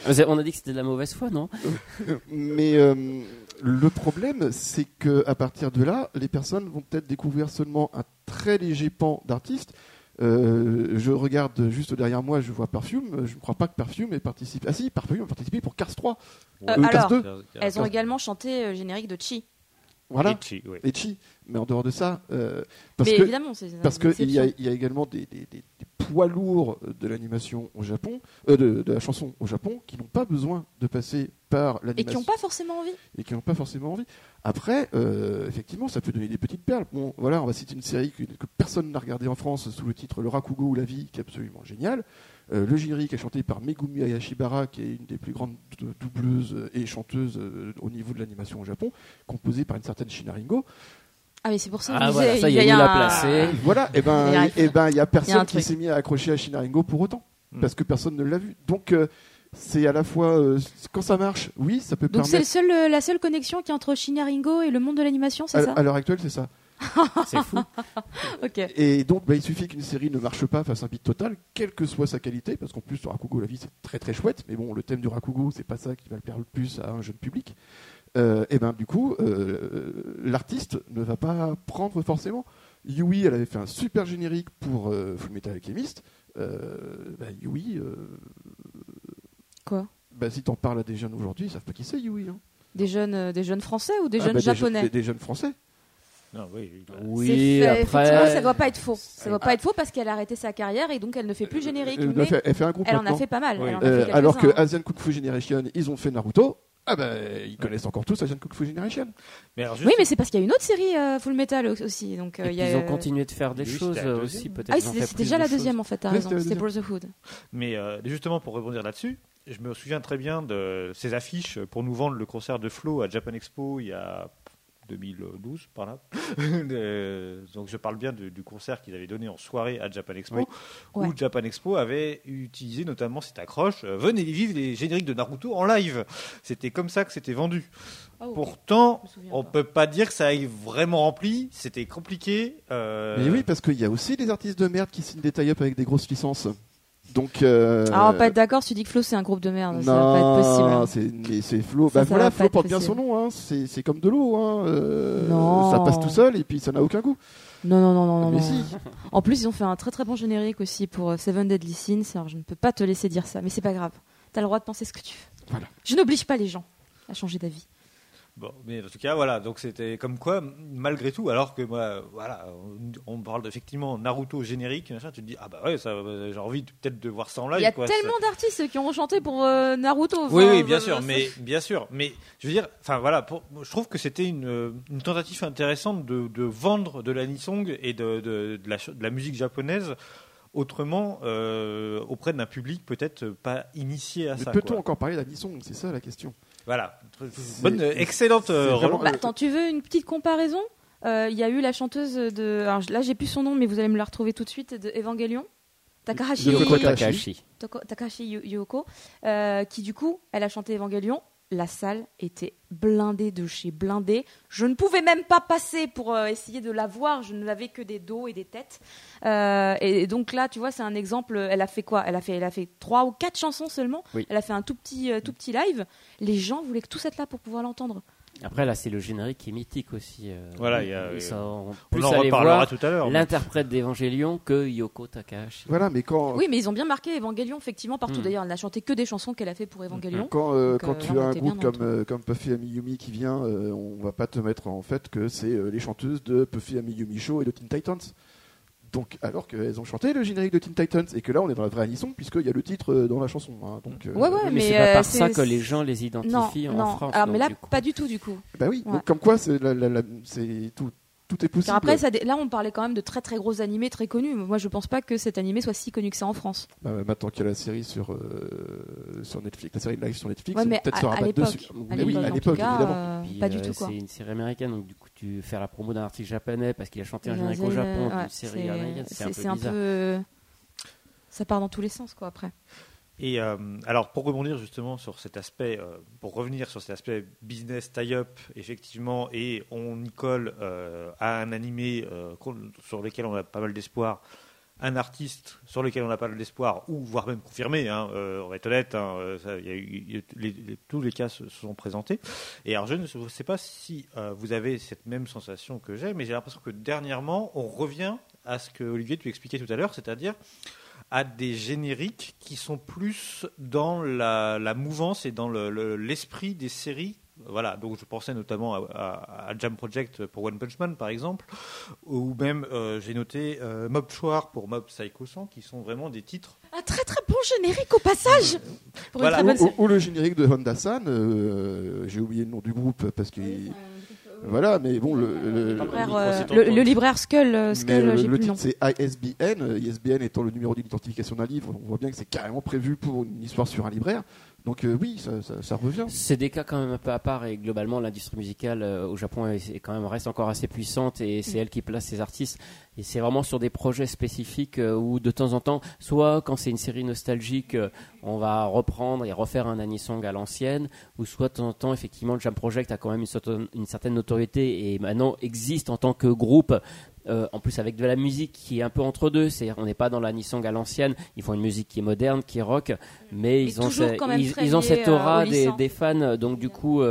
On a dit que c'était de la mauvaise foi, non? Mais le problème, c'est que à partir de là, les personnes vont peut-être découvrir seulement un très léger pan d'artistes. Je regarde juste derrière moi, je vois Perfume. Je ne crois pas que Perfume ait participé. Ah si, Perfume a participé pour Cars 3. Cars alors, 2. Elles ont également chanté générique de Chi. Voilà. Itchy, oui. Et Chi. Mais en dehors de ça, parce Mais que évidemment, c'est parce une qu'il y a exception. également des poids lourds de l'animation au Japon, de la chanson au Japon, qui n'ont pas besoin de passer par Et qui l'animation. n'ont pas forcément envie. Et qui n'ont pas forcément envie. Après, effectivement, ça peut donner des petites perles. Bon, voilà, on va citer une série que personne n'a regardée en France sous le titre Le Rakugo ou la vie, qui est absolument génial. Le générique est chanté par Megumi Hayashibara, qui est une des plus grandes doubleuses et chanteuses au niveau de l'animation au Japon, composée par une certaine Shinaringo. Ah, mais c'est pour ça que Ah, je voilà, disais, ça y est, il il y a l'a un- placé. Voilà, et il y a Il y a personne un qui truc. s'est mis à accrocher à Shinaringo pour autant, Mm. parce que personne ne l'a vu. Donc, c'est à la fois, quand ça marche, oui, ça peut Donc c'est permettre. la seule connexion qui est entre Shinaringo et le monde de l'animation, c'est ça À l'heure actuelle, c'est ça. C'est fou. Ok. Et donc, il suffit qu'une série ne marche pas face à un beat total, quelle que soit sa qualité, parce qu'en plus, le Rakugo, la vie, c'est très très chouette, mais bon, le thème du Rakugo, c'est pas ça qui va le plaire le plus à un jeune public. Et ben, du coup, l'artiste ne va pas prendre forcément. Yui, elle avait fait un super générique pour Fullmetal Alchemist. Yui, Quoi? si t'en parles à des jeunes aujourd'hui, ils savent pas qui c'est Yui. Hein. Des jeunes français ou des Ah, jeunes des japonais? des jeunes français. Non, oui, bah, Oui, Effectivement, après. ça doit pas être faux. Ça doit pas être faux parce qu'elle a arrêté sa carrière et donc elle ne fait plus le générique. Mais Elle fait un groupe elle en a maintenant. fait pas mal. Oui. Elle en a fait quelques-uns, Alors que hein. Asian Kung Fu Generation, ils ont fait Naruto. Ah ils connaissent encore tous Asian Kung Fu Generation. mais alors, juste- Oui, mais c'est parce qu'il y a une autre série Full Metal aussi. Donc, Et il y a, ils ont continué de faire des Oui, choses c'était la aussi, deuxième. peut-être. Ah, ils ont fait c'était plus déjà de la choses. deuxième en fait, t'as Ouais, raison. c'était la C'était deuxième. Brotherhood. Mais justement, pour rebondir là-dessus, je me souviens très bien de ces affiches pour nous vendre le concert de Flo à Japan Expo il y a 2012, par là. Donc je parle bien du concert qu'ils avaient donné en soirée à Japan Expo, Oui. Ouais. où Japan Expo avait utilisé notamment cette accroche venez vivre les génériques de Naruto en live. C'était comme ça que c'était vendu. Ah, ok. Pourtant, Je me souviens on pas. peut pas dire que ça ait vraiment rempli. C'était compliqué. Mais oui, parce qu'il y a aussi des artistes de merde qui signent des tie-up avec des grosses licences. Donc. Ah, on va pas être d'accord, tu dis que Flo c'est un groupe de merde. Ça va pas être possible. Non, c'est Flo. Ça, ça Voilà, va pas Flo être porte bien son possible. nom. Hein. C'est comme de l'eau. Hein. Non. Ça passe tout seul et puis ça n'a aucun goût. Non. Mais non. si. En plus, ils ont fait un très très bon générique aussi pour Seven Deadly Sins. Alors, je ne peux pas te laisser dire ça, mais c'est pas grave. T'as le droit de penser ce que tu veux. Voilà. Je n'oblige pas les gens à changer d'avis. Bon, mais en tout cas, voilà. Donc c'était comme quoi, malgré tout, alors que moi, voilà, on parle effectivement Naruto générique, machin, tu te dis ah bah ouais, ça, j'ai envie peut-être de voir ça en live. Il y a quoi. tellement d'artistes qui ont chanté pour Naruto. Oui, enfin, oui, bien sûr, bien sûr, mais je veux dire, enfin voilà, je trouve que c'était une tentative intéressante de vendre de l'anisong et de la musique japonaise autrement auprès d'un public peut-être pas initié à Mais ça. peut-on Quoi. encore parler d'Anisong? C'est ça la question. Voilà, C'est- bonne, excellente c'est vraiment- relance. Bah, attends, tu veux une petite comparaison? Il y a eu la chanteuse de. Alors là, j'ai plus son nom, mais vous allez me la retrouver tout de suite, de Evangelion. Takahashi Yoko Takahashi. Takahashi Yoko, qui du coup, elle a chanté Evangelion. La salle était blindée de chez blindée. Je ne pouvais même pas passer pour essayer de la voir. Je n'avais que des dos et des têtes. Et donc là, tu vois, c'est un exemple. Elle a fait quoi ? Elle a fait 3 ou 4 chansons seulement. Oui. Elle a fait un tout petit live. Les gens voulaient tous être là pour pouvoir l'entendre. Après, là, c'est le générique qui est mythique aussi. Voilà, il y a- Ils sont On plus en allés reparlera voir tout à l'heure. mais- l'interprète d'Evangelion que Yoko Takahashi. Voilà, mais quand. Oui, mais ils ont bien marqué Evangelion, effectivement, partout. Mm. D'ailleurs, elle n'a chanté que des chansons qu'elle a fait pour Evangelion. Quand, Donc, quand là, tu on as un était bien groupe dans le comme Puffy Amiyumi qui vient, on va pas te mettre en fait que c'est les chanteuses de Puffy Amiyumi Show et de Teen Titans. Donc, alors qu'elles ont chanté le générique de Teen Titans et que là on est dans la vraie anisson puisqu'il y a le titre dans la chanson. Hein. Donc, Ouais, ouais. mais c'est mais, pas par c'est- ça que les gens les Non, identifient en non. France. Alors, mais donc, là, du coup. pas du tout, du coup. Bah oui. Ouais. Donc, comme quoi, c'est c'est tout est possible. Car après, là, on parlait quand même de très très gros animés très connus. Moi, je pense pas que cet animé soit si connu que ça en France. Bah, maintenant qu'il y a la série sur Netflix, la série live sur Netflix, Ouais, on mais peut-être se à rabattre l'époque, dessus. à Mais oui, l'époque, à en tout l'époque, cas, évidemment. Puis, pas du tout, quoi. C'est une série américaine, donc du coup, tu fais la promo d'un artiste japonais parce qu'il a chanté un générique Ouais, au Japon ouais, d'une série américaine. C'est c'est un un peu bizarre. peu. Ça part dans tous les sens, quoi, après. Et alors, pour rebondir justement sur cet aspect, pour revenir sur cet aspect business tie-up, effectivement, et on y colle à un animé sur lequel on a pas mal d'espoir, un artiste sur lequel on n'a pas l'espoir, ou voire même confirmé, hein, on va être honnête, hein, il y a eu, tous les cas se sont présentés. Et alors je ne sais pas si vous avez cette même sensation que j'ai, mais j'ai l'impression que dernièrement, on revient à ce que Olivier tu expliquais tout à l'heure, c'est-à-dire à des génériques qui sont plus dans la mouvance et dans l'esprit des séries. Voilà, donc je pensais notamment à Jam Project pour One Punch Man par exemple, ou même j'ai noté Mob Choir pour Mob Psycho 100, qui sont vraiment des titres. Un très très bon générique au passage. Pour Voilà. une très bonne série. Ou le générique de Honda-san, j'ai oublié le nom du groupe parce que voilà, mais bon le libraire Skull, mais j'ai le plus le titre nom. c'est ISBN, ISBN étant le numéro d'identification d'un livre. On voit bien que c'est carrément prévu pour une histoire sur un libraire. Donc oui, ça revient. C'est des cas quand même un peu à part, et globalement l'industrie musicale au Japon reste encore assez puissante, et c'est elle qui place ses artistes, et c'est vraiment sur des projets spécifiques où de temps en temps, soit quand c'est une série nostalgique, on va reprendre et refaire un anisong à l'ancienne, ou soit de temps en temps effectivement le Jam Project a quand même une certaine notoriété et maintenant existe en tant que groupe. En plus avec de la musique qui est un peu entre deux, c'est-à-dire on n'est pas dans la Nisong à l'ancienne, ils font une musique qui est moderne, qui est rock, mais ils ont cette aura des fans, donc du coup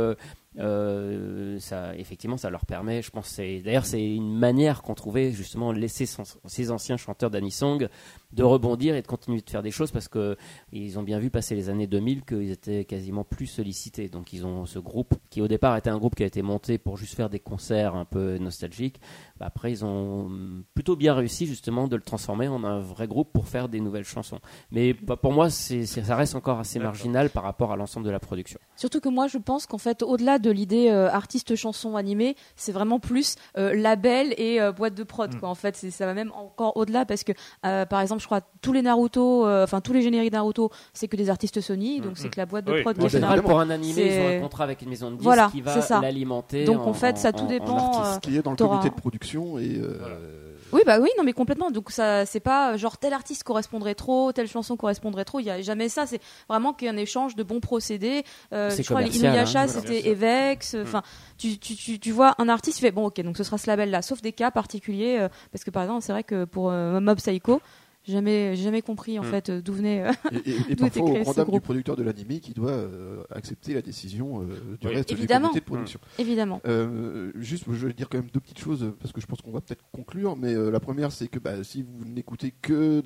ça effectivement ça leur permet, je pense, d'ailleurs c'est une manière qu'ont trouvé justement laisser ces anciens chanteurs d'Anisong de rebondir et de continuer de faire des choses, parce que ils ont bien vu passer les années 2000 qu'ils étaient quasiment plus sollicités. Donc ils ont ce groupe qui au départ était un groupe qui a été monté pour juste faire des concerts un peu nostalgiques. Après ils ont plutôt bien réussi justement de le transformer en un vrai groupe pour faire des nouvelles chansons. Mais pour moi ça reste encore assez marginal par rapport à l'ensemble de la production. Surtout que moi je pense qu'en fait au-delà de l'idée artiste chanson animée, c'est vraiment plus label et boîte de prod quoi. En fait ça va même encore au-delà, parce que par exemple je crois tous les Naruto, tous les génériques Naruto, c'est que des artistes Sony, donc c'est que la boîte de prod en général pour un animé ils ont un contrat avec une maison de disques qui va l'alimenter. Donc en fait ça tout dépend qui est dans le comité de production et oui, non, mais complètement. Donc ça, c'est pas genre tel artiste correspondrait trop, telle chanson correspondrait trop. Il y a jamais ça. C'est vraiment qu'il y a un échange de bons procédés. Je crois Inuyasha, c'était Evex. Enfin, tu vois un artiste, tu fais bon, ok, donc ce sera ce label-là, sauf des cas particuliers, parce que par exemple, c'est vrai que pour Mob Psycho, j'ai jamais compris en fait d'où venait et d'où était parfois créé au ce grand dam du groupe. producteur de l'animé qui doit accepter la décision du reste du Évidemment. comité de production. Évidemment. Juste, je vais dire quand même deux petites choses parce que je pense qu'on va peut-être conclure. Mais la première, c'est que si vous n'écoutez que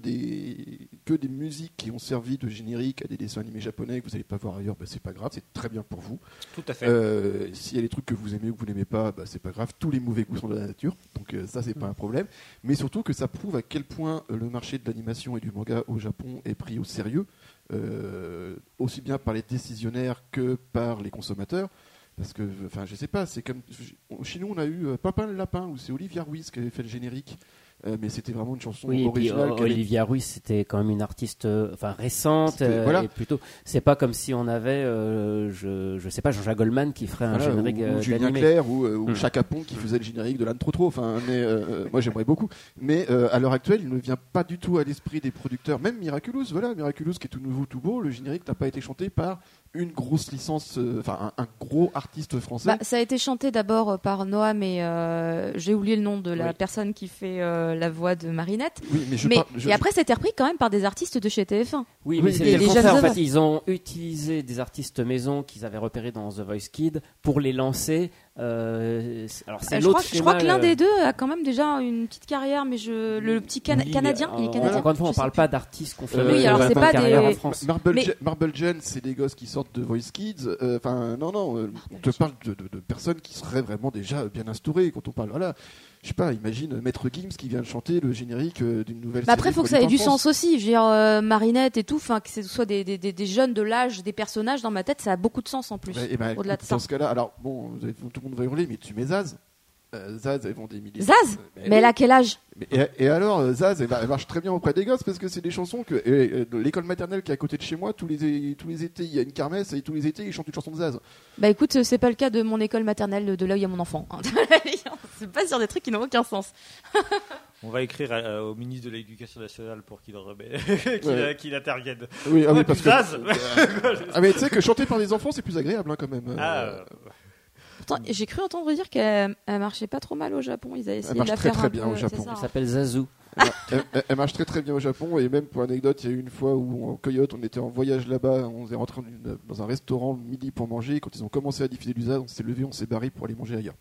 des musiques qui ont servi de générique à des dessins animés japonais que vous n'allez pas voir ailleurs, c'est pas grave, c'est très bien pour vous. Tout à fait. S'il y a des trucs que vous aimez ou que vous n'aimez pas, c'est pas grave. Tous les mauvais goûts sont de la nature, donc ça c'est pas un problème. Mais surtout que ça prouve à quel point le marché de l'animation et du manga au Japon est pris au sérieux, aussi bien par les décisionnaires que par les consommateurs. Parce que, je sais pas, c'est comme chez nous on a eu Papin le lapin où c'est Olivia Ruiz qui avait fait le générique. Mais c'était vraiment une chanson originale. Et puis, Olivia Ruiz, c'était quand même une artiste récente. Voilà. Et plutôt, c'est pas comme si on avait, je sais pas, Jean-Jacques Goldman qui ferait un générique ou Julien Clerc ou Chaka Ponk qui faisait le générique de l'Anne Trotro. Moi j'aimerais beaucoup. Mais à l'heure actuelle, il ne vient pas du tout à l'esprit des producteurs. Même Miraculous, Miraculous qui est tout nouveau, tout beau. Le générique n'a pas été chanté par une grosse licence, un gros artiste français. Ça a été chanté d'abord par Noam et j'ai oublié le nom de la personne qui fait la voix de Marinette. Oui, et après, c'était repris quand même par des artistes de chez TF1. Oui, mais c'était le contraire. En fait, ils ont utilisé des artistes maison qu'ils avaient repérés dans The Voice Kids pour les lancer. Alors c'est je crois que l'un des deux a quand même déjà une petite carrière, mais le petit Canadien, il est canadien. Encore une fois, on parle pas d'artistes confirmés. Oui, alors c'est pas carrière des en France. Marble Gen, c'est des gosses qui sortent de Voice Kids. On te parle de personnes qui seraient vraiment déjà bien instaurées. Quand on parle, je sais pas, imagine Maître Gims qui vient de chanter le générique d'une nouvelle série. Après, il faut que ça ait du sens aussi. Je veux dire, Marinette et tout, que ce soit des jeunes de l'âge, des personnages, dans ma tête, ça a beaucoup de sens en plus. Au-delà de ça. Dans ce cas-là, alors bon, tout le monde va hurler, mais tu mets Zaz. Zaz, elles vont des milliers. Zaz, mais elle a quel âge? Et alors, Zaz, elle marche très bien auprès des gosses parce que c'est des chansons que l'école maternelle qui est à côté de chez moi, tous les étés, il y a une kermesse et tous les étés, ils chantent une chanson de Zaz. Écoute, c'est pas le cas de mon école maternelle de là où il y a mon enfant. C'est pas sur des trucs qui n'ont aucun sens. On va écrire au ministre de l'Éducation nationale pour qu'il intervienne. Oui, parce que Zaz. mais tu sais que chanter par des enfants, c'est plus agréable quand même. Pourtant, j'ai cru entendre dire qu'elle marchait pas trop mal au Japon. Ils avaient essayé marche de la très, faire très un bien peu, au c'est Japon. ça, Elle hein. s'appelle Zazu. Elle marche très très bien au Japon, et même pour anecdote, il y a eu une fois où en Coyote, on était en voyage là-bas, on est rentré dans un restaurant le midi pour manger, et quand ils ont commencé à diffuser l'usage, on s'est levé, on s'est barré pour aller manger ailleurs.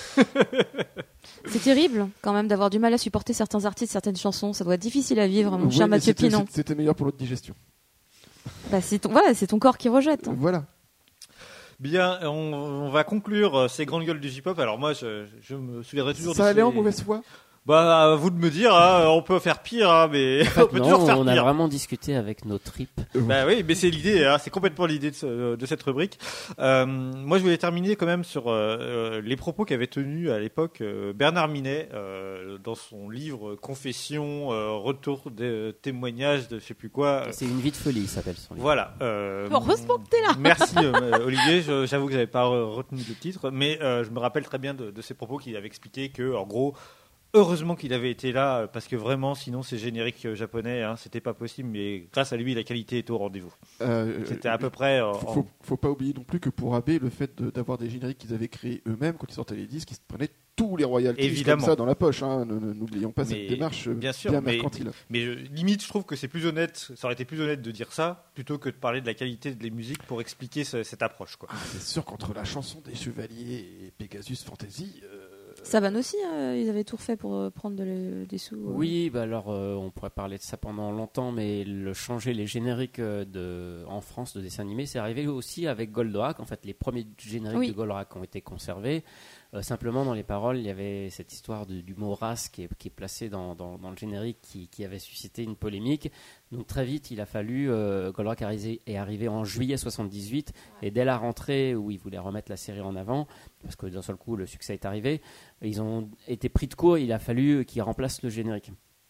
C'est terrible quand même d'avoir du mal à supporter certains artistes, certaines chansons. Ça doit être difficile à vivre, mon Ouais, cher mais Mathieu Pinon. c'était meilleur pour notre digestion. Bah, c'est ton corps qui rejette. hein. Voilà. Bien, on va conclure ces grandes gueules du J-pop. Alors moi, je me souviendrai toujours Ça de allait ces... en mauvaise foi. Bah, à vous de me dire, hein, on peut faire pire, hein, mais on peut Non, toujours faire on a pire. vraiment discuté avec nos tripes. Bah oui, mais c'est l'idée, hein, c'est complètement l'idée de cette rubrique. Moi, je voulais terminer quand même sur les propos qu'avait tenus à l'époque Bernard Minet dans son livre Confession, retour de témoignages de je sais plus quoi. C'est une vie de folie, il s'appelle son livre. Voilà. Heureusement que t'es là. Merci Olivier. J'avoue que j'avais pas retenu le titre, mais je me rappelle très bien de ces propos qu'il avait expliqué que, en gros, heureusement qu'il avait été là, parce que vraiment, sinon, ces génériques japonais, hein, c'était pas possible. Mais grâce à lui, la qualité est au rendez-vous. C'était à peu près. Faut pas oublier non plus que pour AB, le fait d'avoir des génériques qu'ils avaient créés eux-mêmes quand ils sortaient les disques, ils se prenaient tous les royalties Évidemment. comme ça dans la poche. Hein. N'oublions pas cette Mais démarche bien sûr, mercantile. Mais limite, je trouve que c'est plus honnête. Ça aurait été plus honnête de dire ça plutôt que de parler de la qualité des musiques pour expliquer cette approche, quoi. C'est sûr qu'entre la chanson des Chevaliers et Pegasus Fantasy. Saban aussi, ils avaient tout refait pour prendre des sous. Oui, bah alors on pourrait parler de ça pendant longtemps, mais changer les génériques en France de dessins animés, c'est arrivé aussi avec Goldorak. En fait, les premiers génériques de Goldorak ont été conservés. Simplement, dans les paroles, il y avait cette histoire du mot race qui est placé dans le générique qui avait suscité une polémique. Donc très vite, il a fallu... Goldorak est arrivé en juillet 78, et dès la rentrée où ils voulaient remettre la série en avant, parce que d'un seul coup, le succès est arrivé, ils ont été pris de court, il a fallu qu'ils remplacent le générique.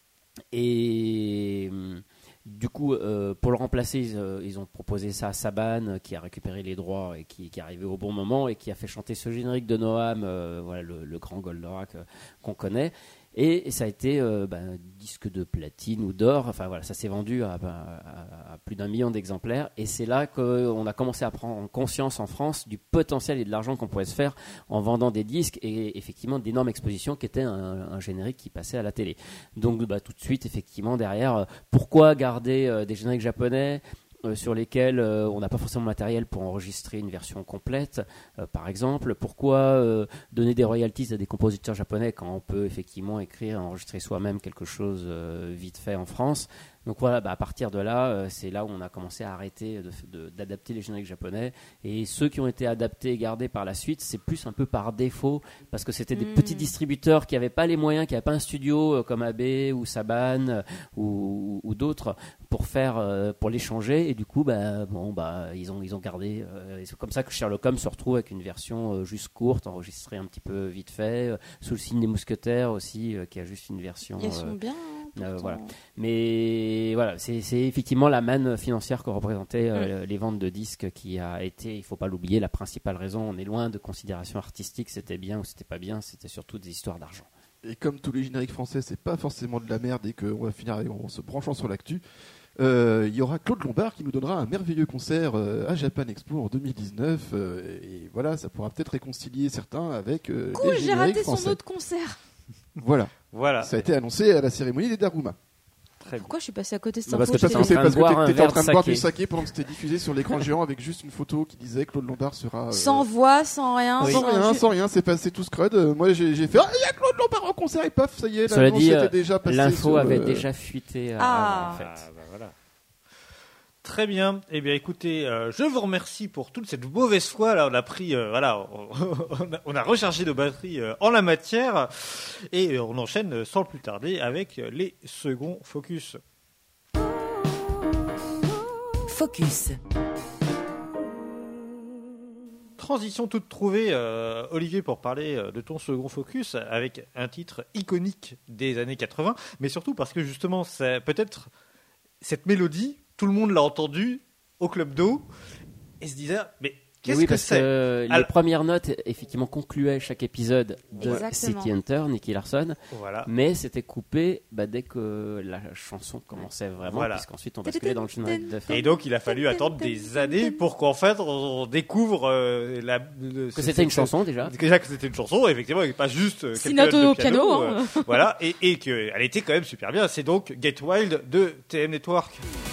Et... Du coup, pour le remplacer, ils ont proposé ça à Saban, qui a récupéré les droits et qui est arrivé au bon moment et qui a fait chanter ce générique de Noam, voilà, le grand Goldorak qu'on connaît. Et ça a été disque de platine ou d'or. Enfin voilà, ça s'est vendu à plus d'1 million d'exemplaires. Et c'est là qu'on a commencé à prendre conscience en France du potentiel et de l'argent qu'on pouvait se faire en vendant des disques et effectivement d'énormes expositions qui étaient un générique qui passait à la télé. Donc tout de suite, effectivement, derrière, pourquoi garder des génériques japonais sur lesquels on n'a pas forcément matériel pour enregistrer une version complète, par exemple. Pourquoi donner des royalties à des compositeurs japonais quand on peut effectivement écrire, enregistrer soi-même quelque chose vite fait en France. Donc voilà, à partir de là, c'est là où on a commencé à arrêter d'adapter les génériques japonais. Et ceux qui ont été adaptés et gardés par la suite, c'est plus un peu par défaut, parce que c'était des petits distributeurs qui n'avaient pas les moyens, qui n'avaient pas un studio comme AB ou Saban ou d'autres pour les changer. Et du coup, ils ont gardé. C'est comme ça que Sherlock Holmes se retrouve avec une version juste courte, enregistrée un petit peu vite fait, sous le signe des Mousquetaires aussi, qui a juste une version. Ils sont bien. Voilà. Mais voilà, c'est effectivement la manne financière que représentaient les ventes de disques qui a été, il ne faut pas l'oublier, la principale raison. On est loin de considérations artistiques, c'était bien ou c'était pas bien, c'était surtout des histoires d'argent. Et comme tous les génériques français, c'est pas forcément de la merde et qu'on va finir en se branchant sur l'actu, il y aura Claude Lombard qui nous donnera un merveilleux concert à Japan Expo en 2019. Et voilà, ça pourra peut-être réconcilier certains avec des Cool, j'ai génériques raté français. son autre concert. Voilà. Ça a été annoncé à la cérémonie des Daruma. Pourquoi je suis passé à côté de ça? Parce que t'étais en train de boire du saké pendant que c'était diffusé sur l'écran géant avec juste une photo qui disait Claude Lombard sera... Sans voix, sans rien. Sans rien, c'est passé tout scrud. Moi j'ai fait il y a Claude Lombard en concert et paf, ça y est, l'annonce était déjà passée. L'info avait déjà fuité avant, en fait. Voilà. Très bien. Eh bien, écoutez, je vous remercie pour toute cette mauvaise foi. Là, on a pris, on a rechargé nos batteries en la matière et on enchaîne sans plus tarder avec les seconds focus. Focus. Transition toute trouvée, Olivier, pour parler de ton second focus avec un titre iconique des années 80, mais surtout parce que justement, c'est peut-être cette mélodie. Tout le monde l'a entendu au Club d'eau et se disait mais Qu'est-ce oui, que parce c'est que les Alors- premières notes, effectivement, concluaient chaque épisode de Exactement. City Hunter, Nicky Larson, Voilà. mais c'était coupé dès que la chanson commençait vraiment, Voilà. puisqu'ensuite on basculait dans le générique de fin. Et donc, il a fallu attendre des années pour qu'en fait, on découvre Que c'était une chanson déjà. Déjà que c'était une chanson, effectivement, et pas juste quelques Sinato notes de au piano, hein. Voilà, et qu'elle était quand même super bien. C'est donc Get Wild de TM Network.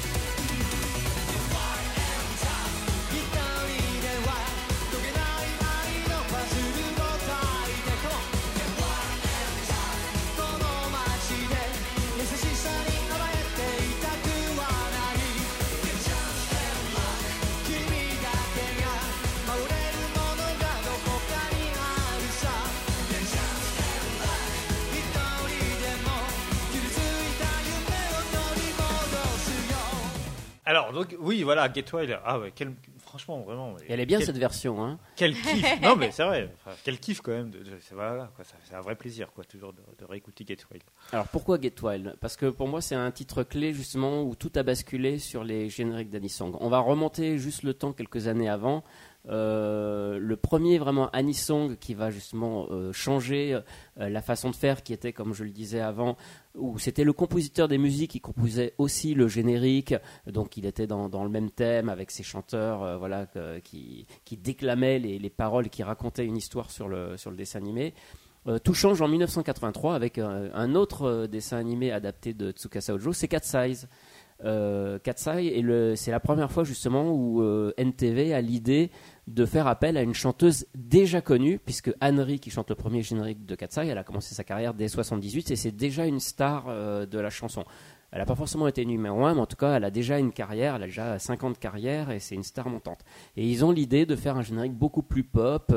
Alors, donc, oui, voilà, Get Wild. Ah ouais, franchement, vraiment. Et elle est bien quel- cette version, hein. Quel kiff. Non, mais c'est vrai. Enfin, quel kiff quand même. Voilà, quoi, c'est un vrai plaisir, quoi, toujours de réécouter Get Wild. Alors pourquoi Get Wild ? Parce que pour moi c'est un titre clé justement où tout a basculé sur les génériques d'Anisong. On va remonter juste le temps quelques années avant. Le premier vraiment Anisong qui va justement changer la façon de faire, qui était, comme je le disais avant, où c'était le compositeur des musiques qui composait aussi le générique, donc il était dans le même thème avec ses chanteurs qui déclamaient les paroles, qui racontaient une histoire sur le dessin animé. Tout change en 1983 avec un autre dessin animé adapté de Tsukasa Ojo, c'est Cat's Eyes. Cat's Eyes, c'est la première fois justement où NTV a l'idée de faire appel à une chanteuse déjà connue, puisque Anne-Rie, qui chante le premier générique de Cat's Eyes, elle a commencé sa carrière dès 78 et c'est déjà une star de la chanson. Elle n'a pas forcément été numéro 1, mais en tout cas, elle a déjà une carrière, elle a déjà 5 ans de carrière et c'est une star montante. Et ils ont l'idée de faire un générique beaucoup plus pop,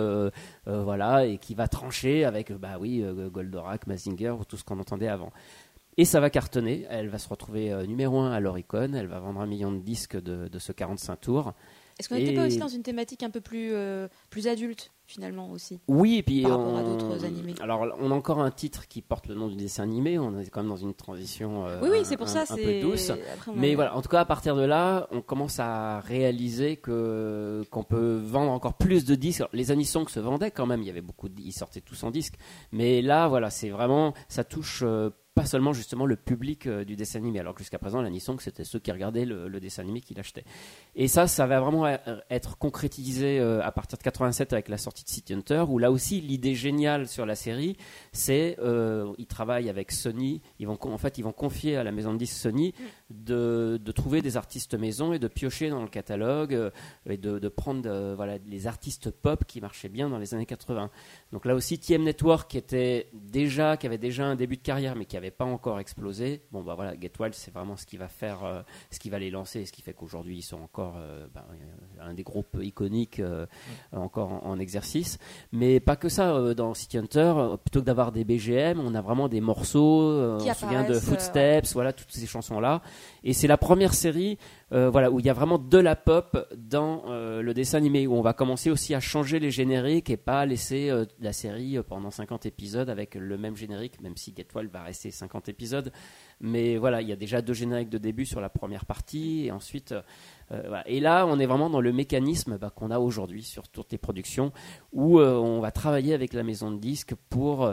et qui va trancher avec, Goldorak, Mazinger, ou tout ce qu'on entendait avant. Et ça va cartonner, elle va se retrouver numéro 1 à l'Oricon, elle va vendre 1 million de disques de ce 45 tours. Est-ce qu'on n'était pas aussi dans une thématique un peu plus adulte, finalement, aussi, Oui, et puis par rapport à d'autres animés? Alors, on a encore un titre qui porte le nom du dessin animé, on est quand même dans une transition Oui, c'est pour ça, un peu douce. Après, Mais voilà, en tout cas, à partir de là, on commence à réaliser qu'on peut vendre encore plus de disques. Alors, les Anisong se vendaient quand même, il y avait ils sortaient tous en disques. Mais là, voilà, c'est vraiment, ça touche pas seulement justement le public du dessin animé, alors que jusqu'à présent l'Anisong c'était ceux qui regardaient le dessin animé qui l'achetaient. Et ça va vraiment être concrétisé à partir de 87 avec la sortie de City Hunter, où là aussi l'idée géniale sur la série, c'est ils travaillent avec Sony, ils vont confier à la maison de disques Sony de trouver des artistes maison et de piocher dans le catalogue et de prendre les artistes pop qui marchaient bien dans les années 80. Donc là aussi TM Network qui avait déjà un début de carrière mais qui n'avait pas encore explosé. Get Wild c'est vraiment ce qui va faire, ce qui va les lancer, et ce qui fait qu'aujourd'hui ils sont encore un des groupes iconiques encore en exercice. Mais pas que ça, dans City Hunter, plutôt que d'avoir des BGM, on a vraiment des morceaux, on se souvient de Footsteps, toutes ces chansons-là. Et c'est la première série où il y a vraiment de la pop dans le dessin animé, où on va commencer aussi à changer les génériques et pas laisser la série pendant 50 épisodes avec le même générique, même si Get Wild va rester 50 épisodes. Mais voilà, il y a déjà 2 génériques de début sur la première partie, et ensuite... Et là, on est vraiment dans le mécanisme qu'on a aujourd'hui sur toutes les productions, où on va travailler avec la maison de disques pour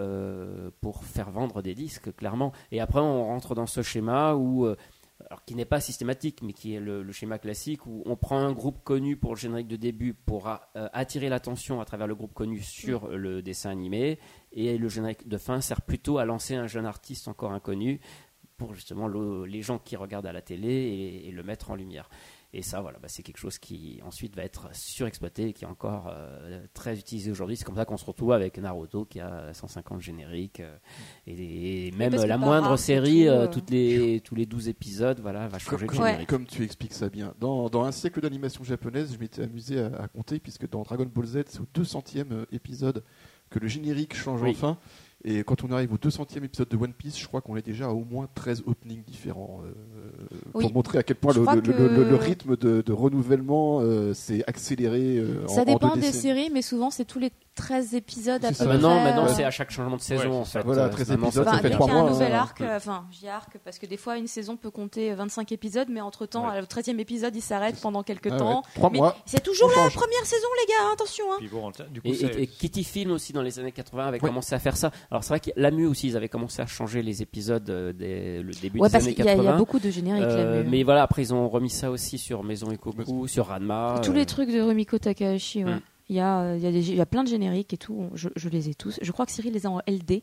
faire vendre des disques, clairement. Et après, on rentre dans ce schéma alors qui n'est pas systématique, mais qui est le schéma classique, où on prend un groupe connu pour le générique de début pour attirer l'attention à travers le groupe connu sur le dessin animé, et le générique de fin sert plutôt à lancer un jeune artiste encore inconnu pour justement les gens qui regardent à la télé et le mettre en lumière. Et ça, c'est quelque chose qui ensuite va être surexploité et qui est encore très utilisé aujourd'hui. C'est comme ça qu'on se retrouve avec Naruto qui a 150 génériques et même la moindre série, tous les 12 épisodes, va changer de générique. Comme tu expliques ça bien. Dans un siècle d'animation japonaise, je m'étais amusé à compter, puisque dans Dragon Ball Z, c'est au 200e épisode que le générique change enfin. Et quand on arrive au 200e épisode de One Piece, je crois qu'on est déjà à au moins 13 openings différents. Pour montrer à quel point le rythme de renouvellement s'est accéléré. Ça dépend des séries, mais souvent c'est tous les 13 épisodes à C'est peu ça. près. Maintenant c'est à chaque changement de saison Ouais, en c'est ça. fait. Voilà, 13 Maintenant, épisodes, ça ça Enfin, fait dès 3 qu'il y a un mois, nouvel hein. arc, j'y arc parce que des fois une saison peut compter 25 épisodes, mais entre temps, Ouais. le 13e épisode il s'arrête pendant quelques Ah temps. ouais, 3 Mais mois. c'est toujours on la change. première saison, les gars, attention. Hein. Puis bon, du coup, Et Kitty Film aussi dans les années 80 avait Ouais. commencé à faire ça. Alors c'est vrai que l'AMU aussi ils avaient commencé à changer les épisodes le début Ouais, des parce années qu'il y a 80. beaucoup de génériques là. Mais voilà, après ils ont remis ça aussi sur Maison Ikoku, sur Ranma. Tous les trucs de Rumiko Takahashi, ouais. Mm. Il y a plein de génériques et tout. Je les ai tous. Je crois que Cyril les a en LD.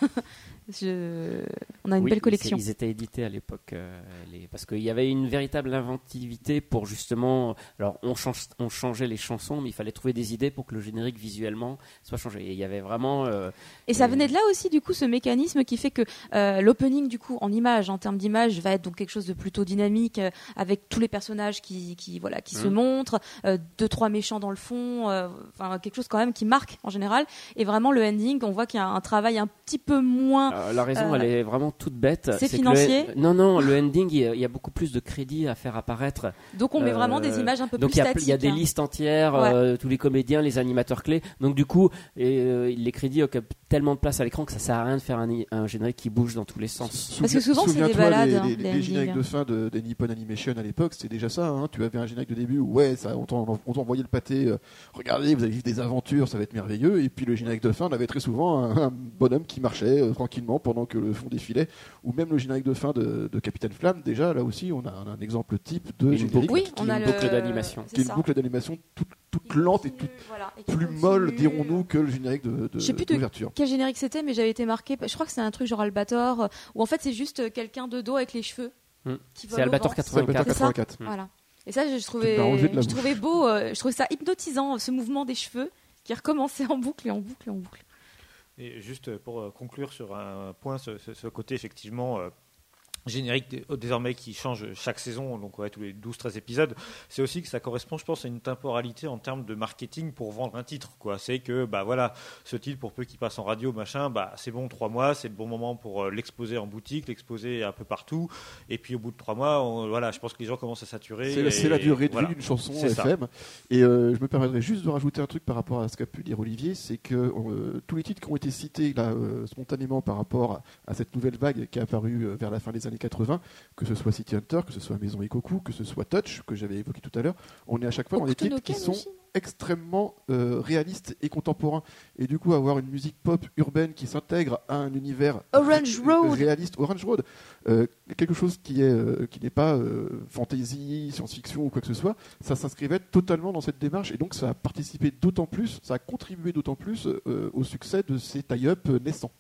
On a une Oui, belle collection. Ils étaient édités à l'époque, parce qu'il y avait une véritable inventivité pour justement. Alors on changeait les chansons, mais il fallait trouver des idées pour que le générique visuellement soit changé. Et il y avait vraiment. Et ça venait de là aussi, du coup, ce mécanisme qui fait que l'opening, du coup, en image, en termes d'image, va être donc quelque chose de plutôt dynamique, avec tous les personnages qui se montrent, 2-3 méchants dans le fond, enfin quelque chose quand même qui marque en général. Et vraiment, le ending, on voit qu'il y a un travail un petit peu moins. La raison, elle est vraiment toute bête. C'est que financier. Non, le ending, il y a beaucoup plus de crédits à faire apparaître. Donc on met vraiment des images un peu donc plus statiques. il y a des hein. listes entières, Ouais. tous les comédiens, les animateurs clés. Donc du coup, les crédits occupent tellement de place à l'écran que ça sert à rien de faire un générique qui bouge dans tous les sens. Parce que souvent, c'est des Souviens-toi, balades, les, hein, les- les les endings. génériques de fin des Nippon Animation à l'époque, c'était déjà ça. Hein. Tu avais un générique de début où on t'envoyait le pâté. Regardez, vous allez vivre des aventures, ça va être merveilleux. Et puis le générique de fin, on avait très souvent un bonhomme qui marchait tranquillement pendant que le fond défilait. Ou même le générique de fin de Capitaine Flamme. Déjà, là aussi, on a un exemple type de Une générique Oui, qui on est a une le boucle d'animation. c'est qui est une ça. boucle d'animation toute Qui lente et continue, toute voilà, et qui plus continue. molle, dirons-nous, que le générique Je sais plus de d'ouverture. quel générique c'était, mais j'avais été marqué. Je crois que c'est un truc genre Albator, où en fait c'est juste quelqu'un de dos avec les cheveux. Qui vole C'est au Albator vent. 84. C'est ça 84. Voilà. Et ça, je Tu m'as enlevé de la trouvais bouche. beau, je trouvais ça hypnotisant, ce mouvement des cheveux qui recommençait en boucle et en boucle et en boucle. Et juste pour conclure sur un point, ce côté effectivement générique désormais qui change chaque saison, donc tous les 12-13 épisodes, c'est aussi que ça correspond, je pense, à une temporalité en termes de marketing pour vendre un titre, quoi. C'est que voilà, ce titre, pour peu qu'il passe en radio, machin, c'est bon, 3 mois, c'est le bon moment pour l'exposer en boutique, l'exposer un peu partout, et puis au bout de 3 mois, je pense que les gens commencent à saturer. C'est la durée de voilà. vie d'une chanson C'est ça. FM. Et je me permettrais juste de rajouter un truc par rapport à ce qu'a pu dire Olivier, c'est que tous les titres qui ont été cités là, spontanément par rapport à cette nouvelle vague qui est apparue vers la fin des années 80, que ce soit City Hunter, que ce soit Maison Ikoku, que ce soit Touch, que j'avais évoqué tout à l'heure, on est à chaque fois dans des Hokuto no titres qui Ken sont aussi, non extrêmement réalistes et contemporains. Et du coup, avoir une musique pop urbaine qui s'intègre à un univers Orange Road. réaliste, Orange Road, quelque chose qui n'est pas fantasy, science-fiction ou quoi que ce soit, ça s'inscrivait totalement dans cette démarche et donc ça a participé d'autant plus, ça a contribué d'autant plus au succès de ces tie-up naissants.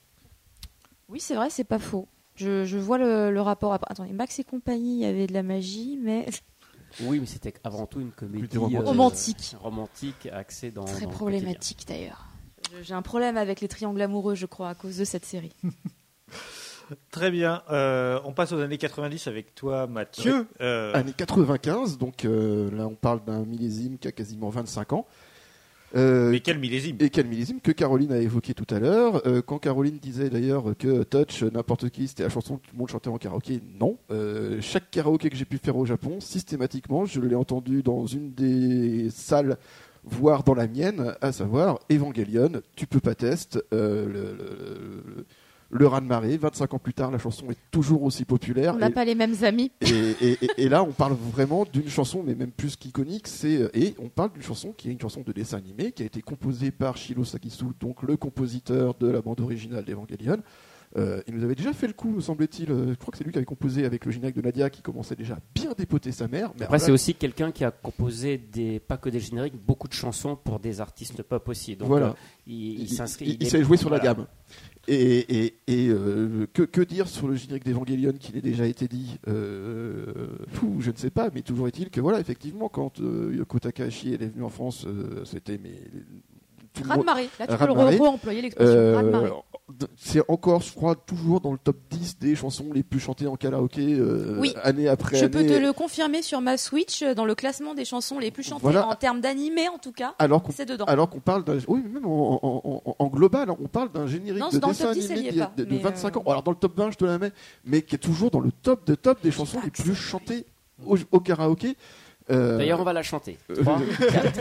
Oui, c'est vrai, c'est pas faux. Je vois le rapport. Attendez, Max et compagnie, il y avait de la magie, mais Oui, mais c'était avant tout une comédie Plutôt romantique. romantique axée dans très dans le problématique d'ailleurs. J'ai un problème avec les triangles amoureux, je crois, à cause de cette série. Très bien, on passe aux années 90 avec toi, Mathieu. Années 95, donc là on parle d'un millésime qui a quasiment 25 ans. Mais quel millésime! Et quel millésime que Caroline a évoqué tout à l'heure. Quand Caroline disait d'ailleurs que Touch, n'importe qui, c'était la chanson que tout le monde chantait en karaoké, non. Chaque karaoké que j'ai pu faire au Japon, systématiquement, je l'ai entendu dans une des salles, voire dans la mienne, à savoir Evangelion, Tu peux pas test, le raz-de-marée. 25 ans plus tard, la chanson est toujours aussi populaire. On n'a pas les mêmes amis. Et là, on parle vraiment d'une chanson, mais même plus qu'iconique. Et on parle d'une chanson qui est une chanson de dessin animé, qui a été composée par Shiro Sakisu, donc le compositeur de la bande originale d'Evangelion. Il nous avait déjà fait le coup, me semble-t-il. Je crois que c'est lui qui avait composé avec le générique de Nadia, qui commençait déjà à bien dépoter sa mère. Mais Après, alors c'est là, aussi quelqu'un qui a composé pas que des génériques, beaucoup de chansons pour des artistes pop aussi. Donc, voilà. il s'inscrit. Il sait jouer sur la voilà. gamme. Que dire sur le générique d'Evangelion qu'il a déjà été dit je ne sais pas, mais toujours est-il que voilà, effectivement, quand Yoko Takahashi elle est venue en France, c'était tout le monde- Raz-de-marée. Là, tu peux Raz-de-marée. re-employer l'expression. Raz-de-marée. c'est encore, je crois, toujours dans le top 10 des chansons les plus chantées en karaoké Oui. année après Je année. peux te le confirmer sur ma Switch, dans le classement des chansons les plus chantées Voilà. en termes d'animé en tout cas. Alors qu'on C'est dedans. Alors qu'on parle d'un. Oui, mais même en global, on parle d'un générique Non, de dans le dessin top 10, animé elle y est pas, de mais 25 ans. Alors dans le top 20, je te la mets, mais qui est toujours dans le top des chansons les plus chantées au karaoké. D'ailleurs, on va la chanter. 3, 4.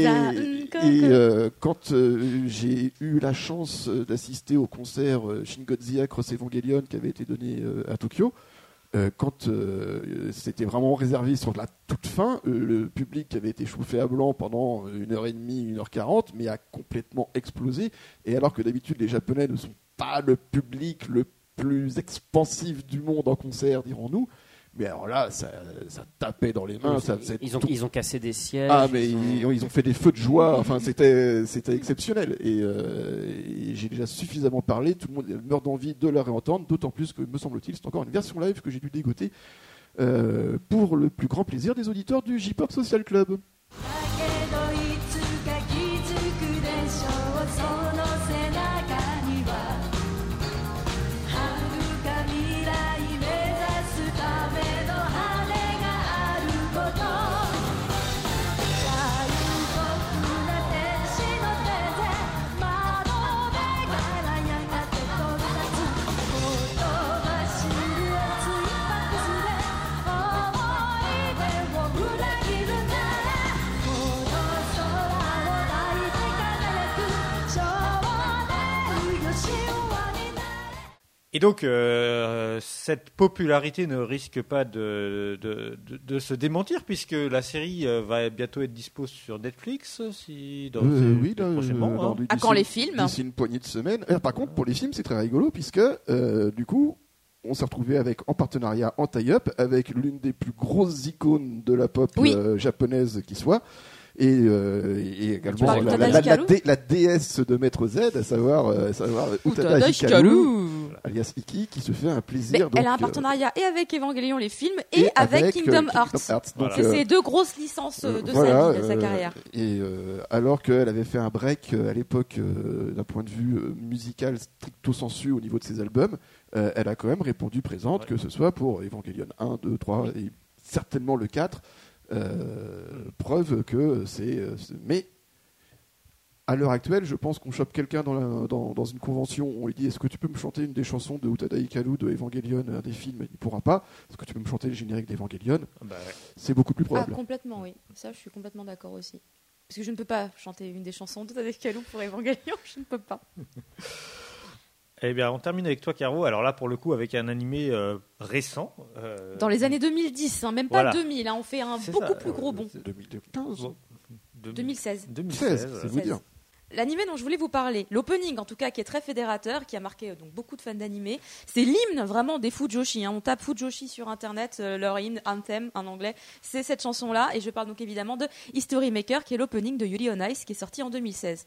Quand j'ai eu la chance d'assister au concert Shin Godzilla Cross Evangelion qui avait été donné à Tokyo, quand c'était vraiment réservé sur la toute fin, le public avait été chauffé à blanc pendant 1h30, 1h40, mais a complètement explosé. Et alors que d'habitude les Japonais ne sont pas le public le plus expansif du monde en concert, dirons-nous. Mais alors là, ça tapait dans les mains. Ça faisait Ils ont cassé des sièges. Ah, mais ils ont fait des feux de joie. Enfin, c'était exceptionnel. Et j'ai déjà suffisamment parlé. Tout le monde meurt d'envie de la réentendre. D'autant plus que, me semble-t-il, c'est encore une version live que j'ai dû dégoter pour le plus grand plaisir des auditeurs du J-Pop Social Club. だけどいつか気づくでしょうその背中には遥か未来目指すための羽があることシャイボな天使の手で窓辺からやがて飛び立つほとばしる熱いパックスで思い出を裏切るなら Et donc, cette popularité ne risque pas de se démentir, puisque la série va bientôt être dispo sur Netflix, Oui, là, prochainement. d'ici- À quand les films D'ici une poignée de semaines. Par contre, pour les films, c'est très rigolo, puisque, du coup, on s'est retrouvé en partenariat, en tie-up, avec l'une des plus grosses icônes de la pop Oui. japonaise qui soit. Et également parles d'Utada Hikaru la déesse de Maître Z, à savoir Utada Utada Hikaru, Hikaru. alias Iki, qui se fait un Mais plaisir. elle a un donc, partenariat et avec Evangelion les films et avec Kingdom Hearts. Donc, C'est ces deux grosses licences de voilà, sa vie, de sa carrière. Et alors qu'elle avait fait un break à l'époque d'un point de vue musical stricto sensu au niveau de ses albums, elle a quand même répondu présente, que ce soit pour Evangelion 1, 2, 3 et certainement le 4. Preuve que mais à l'heure actuelle, je pense qu'on chope quelqu'un dans une convention, on lui dit est-ce que tu peux me chanter une des chansons de Utada Hikaru de Evangelion, un des films, il ne pourra pas. Est-ce que tu peux me chanter le générique d'Evangelion? C'est beaucoup plus Ah, probable. complètement, oui. Ça, je suis complètement d'accord aussi. Parce que je ne peux pas chanter une des chansons d'Utada Hikaru pour Evangelion, je ne peux pas. Eh bien, on termine avec toi, Caro. Alors là, pour le coup, avec un animé récent. Dans les années 2010, hein, même pas Voilà. 2000, hein, on fait un C'est beaucoup ça, plus gros bond. 2015. 2016. 16, c'est vous dire. L'animé dont je voulais vous parler, l'opening en tout cas, qui est très fédérateur, qui a marqué donc beaucoup de fans d'animé, c'est l'hymne vraiment des Fujoshi. Hein. On tape Fujoshi sur internet, leur hymne, anthem en anglais, c'est cette chanson-là. Et je parle donc évidemment de History Maker, qui est l'opening de Yuri on Ice, qui est sorti en 2016.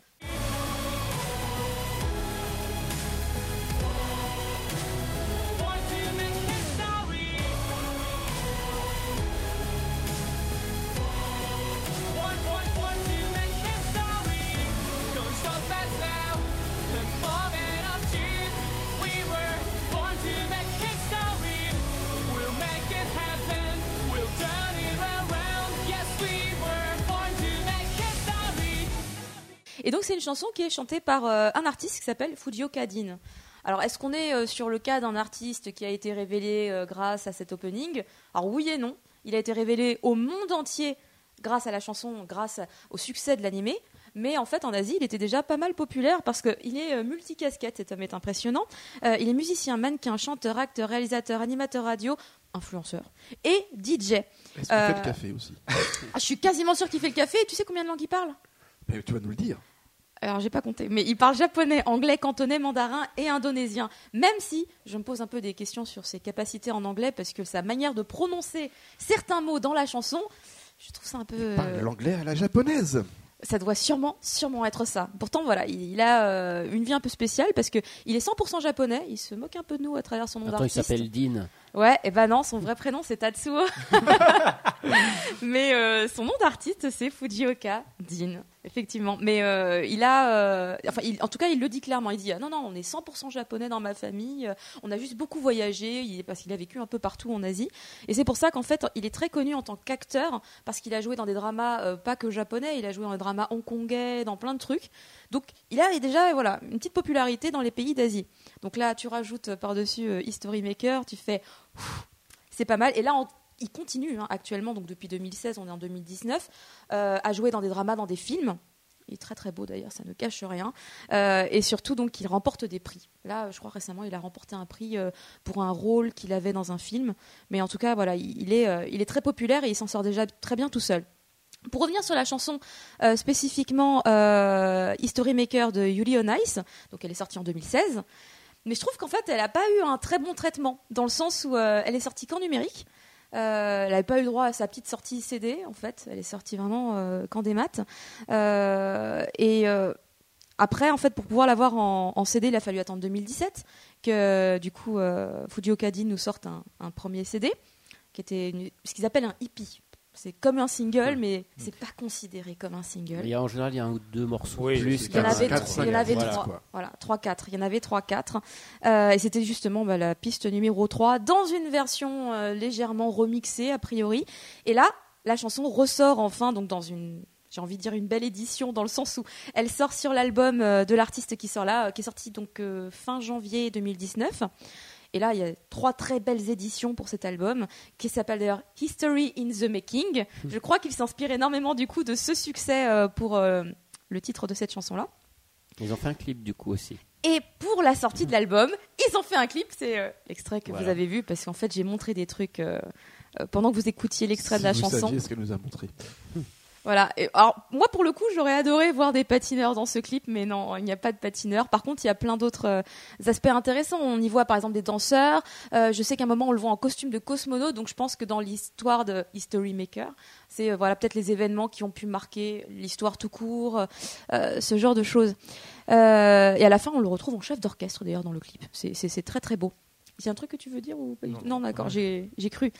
Et donc c'est une chanson qui est chantée par un artiste qui s'appelle Fujioka Dean. Alors est-ce qu'on est sur le cas d'un artiste qui a été révélé grâce à cet opening? Alors oui et non. Il a été révélé au monde entier grâce à la chanson, grâce au succès de l'animé. Mais en fait, en Asie, il était déjà pas mal populaire parce qu'il est multicasquette, cet homme est impressionnant. Il est musicien, mannequin, chanteur, acteur, réalisateur, animateur radio, influenceur et DJ. Est-ce qu'il fait le café aussi? Je suis quasiment sûre qu'il fait le café. Et tu sais combien de langues il parle? Mais tu vas nous le dire. Alors, j'ai pas compté, mais il parle japonais, anglais, cantonais, mandarin et indonésien. Même si je me pose un peu des questions sur ses capacités en anglais, parce que sa manière de prononcer certains mots dans la chanson, je trouve ça un peu... Il parle l'anglais à la japonaise. Ça doit sûrement être ça. Pourtant, voilà, il a une vie un peu spéciale, parce qu'il est 100% japonais, il se moque un peu de nous à travers son nom Attends, il d'artiste. s'appelle Dean. Ouais, et ben non, son vrai prénom c'est Tatsuo. Mais son nom d'artiste c'est Fujioka Dean, effectivement. Mais en tout cas, il le dit clairement. Il dit non, on est 100% japonais dans ma famille. On a juste beaucoup voyagé parce qu'il a vécu un peu partout en Asie. Et c'est pour ça qu'en fait, il est très connu en tant qu'acteur parce qu'il a joué dans des dramas pas que japonais. Il a joué dans des dramas hongkongais, dans plein de trucs. Donc, il a déjà une petite popularité dans les pays d'Asie. Donc là, tu rajoutes par-dessus History Maker, tu fais... C'est pas mal. Et là, il continue actuellement, donc depuis 2016, on est en 2019, à jouer dans des dramas, dans des films. Il est très très beau d'ailleurs, ça ne cache rien. Et surtout, donc, il remporte des prix. Là, je crois récemment, il a remporté un prix pour un rôle qu'il avait dans un film. Mais en tout cas, voilà, il est très populaire et il s'en sort déjà très bien tout seul. Pour revenir sur la chanson, spécifiquement History Maker de Yuri on Ice, donc elle est sortie en 2016. Mais je trouve qu'en fait, elle n'a pas eu un très bon traitement, dans le sens où elle est sortie qu'en numérique. Elle n'avait pas eu droit à sa petite sortie CD, en fait. Elle est sortie vraiment qu'en démat. Après, en fait, pour pouvoir l'avoir en CD, il a fallu attendre 2017 que, du coup, Fujio Kadi nous sorte un premier CD, qui était ce qu'ils appellent un hippie. C'est comme un single, mais c'est pas considéré comme un single. En général, il y a un ou deux morceaux Oui, plus. Il y en avait 3. Voilà, 3-4. Il y en avait 3-4. Et c'était justement la piste numéro 3 dans une version légèrement remixée, a priori. Et là, la chanson ressort enfin, donc dans une, j'ai envie de dire une belle édition, dans le sens où elle sort sur l'album de l'artiste qui sort là, qui est sorti donc fin janvier 2019. Et là, il y a 3 très belles éditions pour cet album, qui s'appelle d'ailleurs History in the Making. Je crois qu'il s'inspire énormément du coup de ce succès pour le titre de cette chanson-là. Ils ont fait un clip du coup aussi. Et pour la sortie de l'album, ils ont fait un clip. C'est l'extrait que vous avez vu, parce qu'en fait, j'ai montré des trucs pendant que vous écoutiez l'extrait de la chanson. Vous saviez ce qu'elle nous a montré. Voilà. Et alors, moi, pour le coup, j'aurais adoré voir des patineurs dans ce clip, mais non, il n'y a pas de patineurs. Par contre, il y a plein d'autres aspects intéressants. On y voit, par exemple, des danseurs. Je sais qu'à un moment, on le voit en costume de cosmonaute, donc je pense que dans l'histoire de History Maker, c'est peut-être les événements qui ont pu marquer l'histoire tout court, ce genre de choses. Et à la fin, on le retrouve en chef d'orchestre, d'ailleurs, dans le clip. C'est très, très beau. Il y a un truc que tu veux dire ou pas du tout ? Non, d'accord, j'ai cru.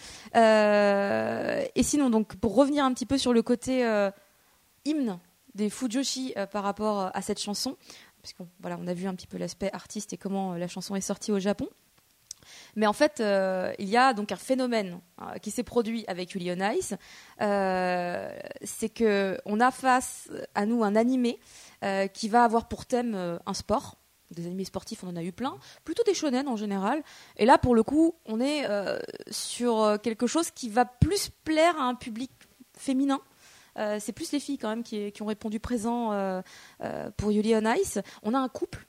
Et sinon, donc, pour revenir un petit peu sur le côté hymne des Fujoshi par rapport à cette chanson, parce qu'on on a vu un petit peu l'aspect artiste et comment la chanson est sortie au Japon. Mais en fait, il y a donc un phénomène qui s'est produit avec Yuri on Ice. C'est qu'on a face à nous un animé qui va avoir pour thème un sport. Des animés sportifs, on en a eu plein, plutôt des shonen en général. Et là, pour le coup, on est sur quelque chose qui va plus plaire à un public féminin. C'est plus les filles quand même qui ont répondu présent pour Yuri on Ice. On a un couple.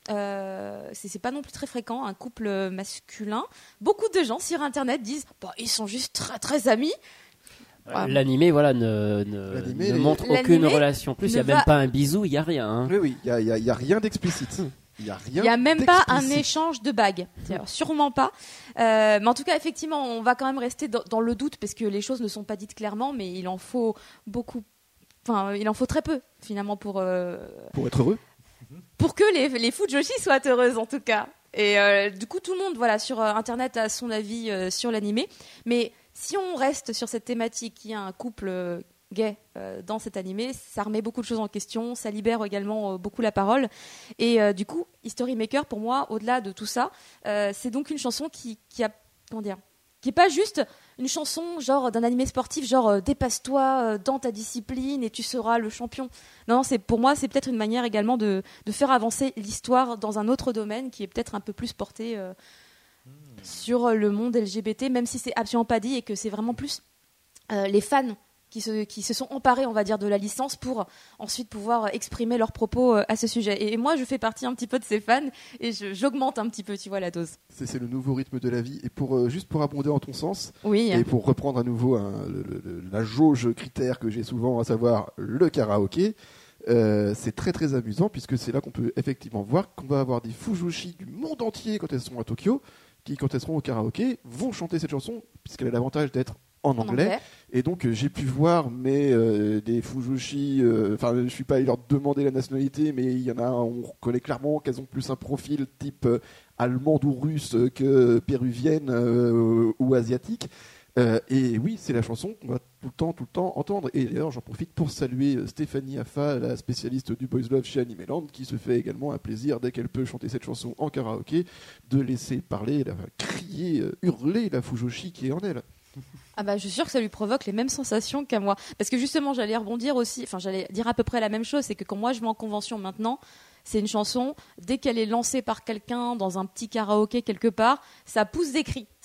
C'est pas non plus très fréquent, un couple masculin. Beaucoup de gens sur Internet disent ils sont juste très très amis. L'animé, ne montre aucune relation. En plus, il n'y a même pas un bisou, il n'y a rien. Hein. Oui, il y a rien d'explicite. Il n'y a même pas un échange de bagues. Sûrement pas. Mais en tout cas, effectivement, on va quand même rester dans le doute parce que les choses ne sont pas dites clairement, mais il en faut beaucoup. Enfin, il en faut très peu, finalement, pour être heureux. Pour que les Fujoshi soient heureuses, en tout cas. Et du coup, tout le monde, sur Internet, a son avis sur l'animé. Mais si on reste sur cette thématique, qu'il y a un couple gay dans cet animé, ça remet beaucoup de choses en question, ça libère également beaucoup la parole. Et du coup, History Maker, pour moi, au-delà de tout ça, c'est donc une chanson qui est pas juste une chanson genre d'un animé sportif, genre dépasse-toi dans ta discipline et tu seras le champion. Non, pour moi, c'est peut-être une manière également de faire avancer l'histoire dans un autre domaine qui est peut-être un peu plus porté sur le monde LGBT, même si c'est absolument pas dit et que c'est vraiment plus les fans qui se sont emparés, on va dire, de la licence pour ensuite pouvoir exprimer leurs propos à ce sujet. Et moi, je fais partie un petit peu de ces fans et j'augmente un petit peu, tu vois, la dose. C'est le nouveau rythme de la vie. Et juste pour abonder en ton sens, oui. Et pour reprendre à nouveau la jauge critère que j'ai souvent, à savoir le karaoké, c'est très très amusant puisque c'est là qu'on peut effectivement voir qu'on va avoir des Fujoshi du monde entier quand elles sont à Tokyo, qui quand elles seront au karaoké vont chanter cette chanson puisqu'elle a l'avantage d'être en anglais. Et donc j'ai pu voir des Fujoshi, je suis pas allé leur demander la nationalité, mais il y en a, on reconnaît clairement qu'elles ont plus un profil type allemande ou russe que péruvienne ou asiatique. Et oui, c'est la chanson qu'on va tout le temps entendre. Et d'ailleurs, j'en profite pour saluer Stéphanie Affa, la spécialiste du Boys Love chez Animeland, qui se fait également un plaisir, dès qu'elle peut chanter cette chanson en karaoké, de laisser parler, crier, hurler la Fujoshi qui est en elle. Je suis sûre que ça lui provoque les mêmes sensations qu'à moi. Parce que justement, j'allais rebondir aussi, j'allais dire à peu près la même chose, c'est que quand moi je vais en convention maintenant, c'est une chanson, dès qu'elle est lancée par quelqu'un dans un petit karaoké quelque part, ça pousse des cris.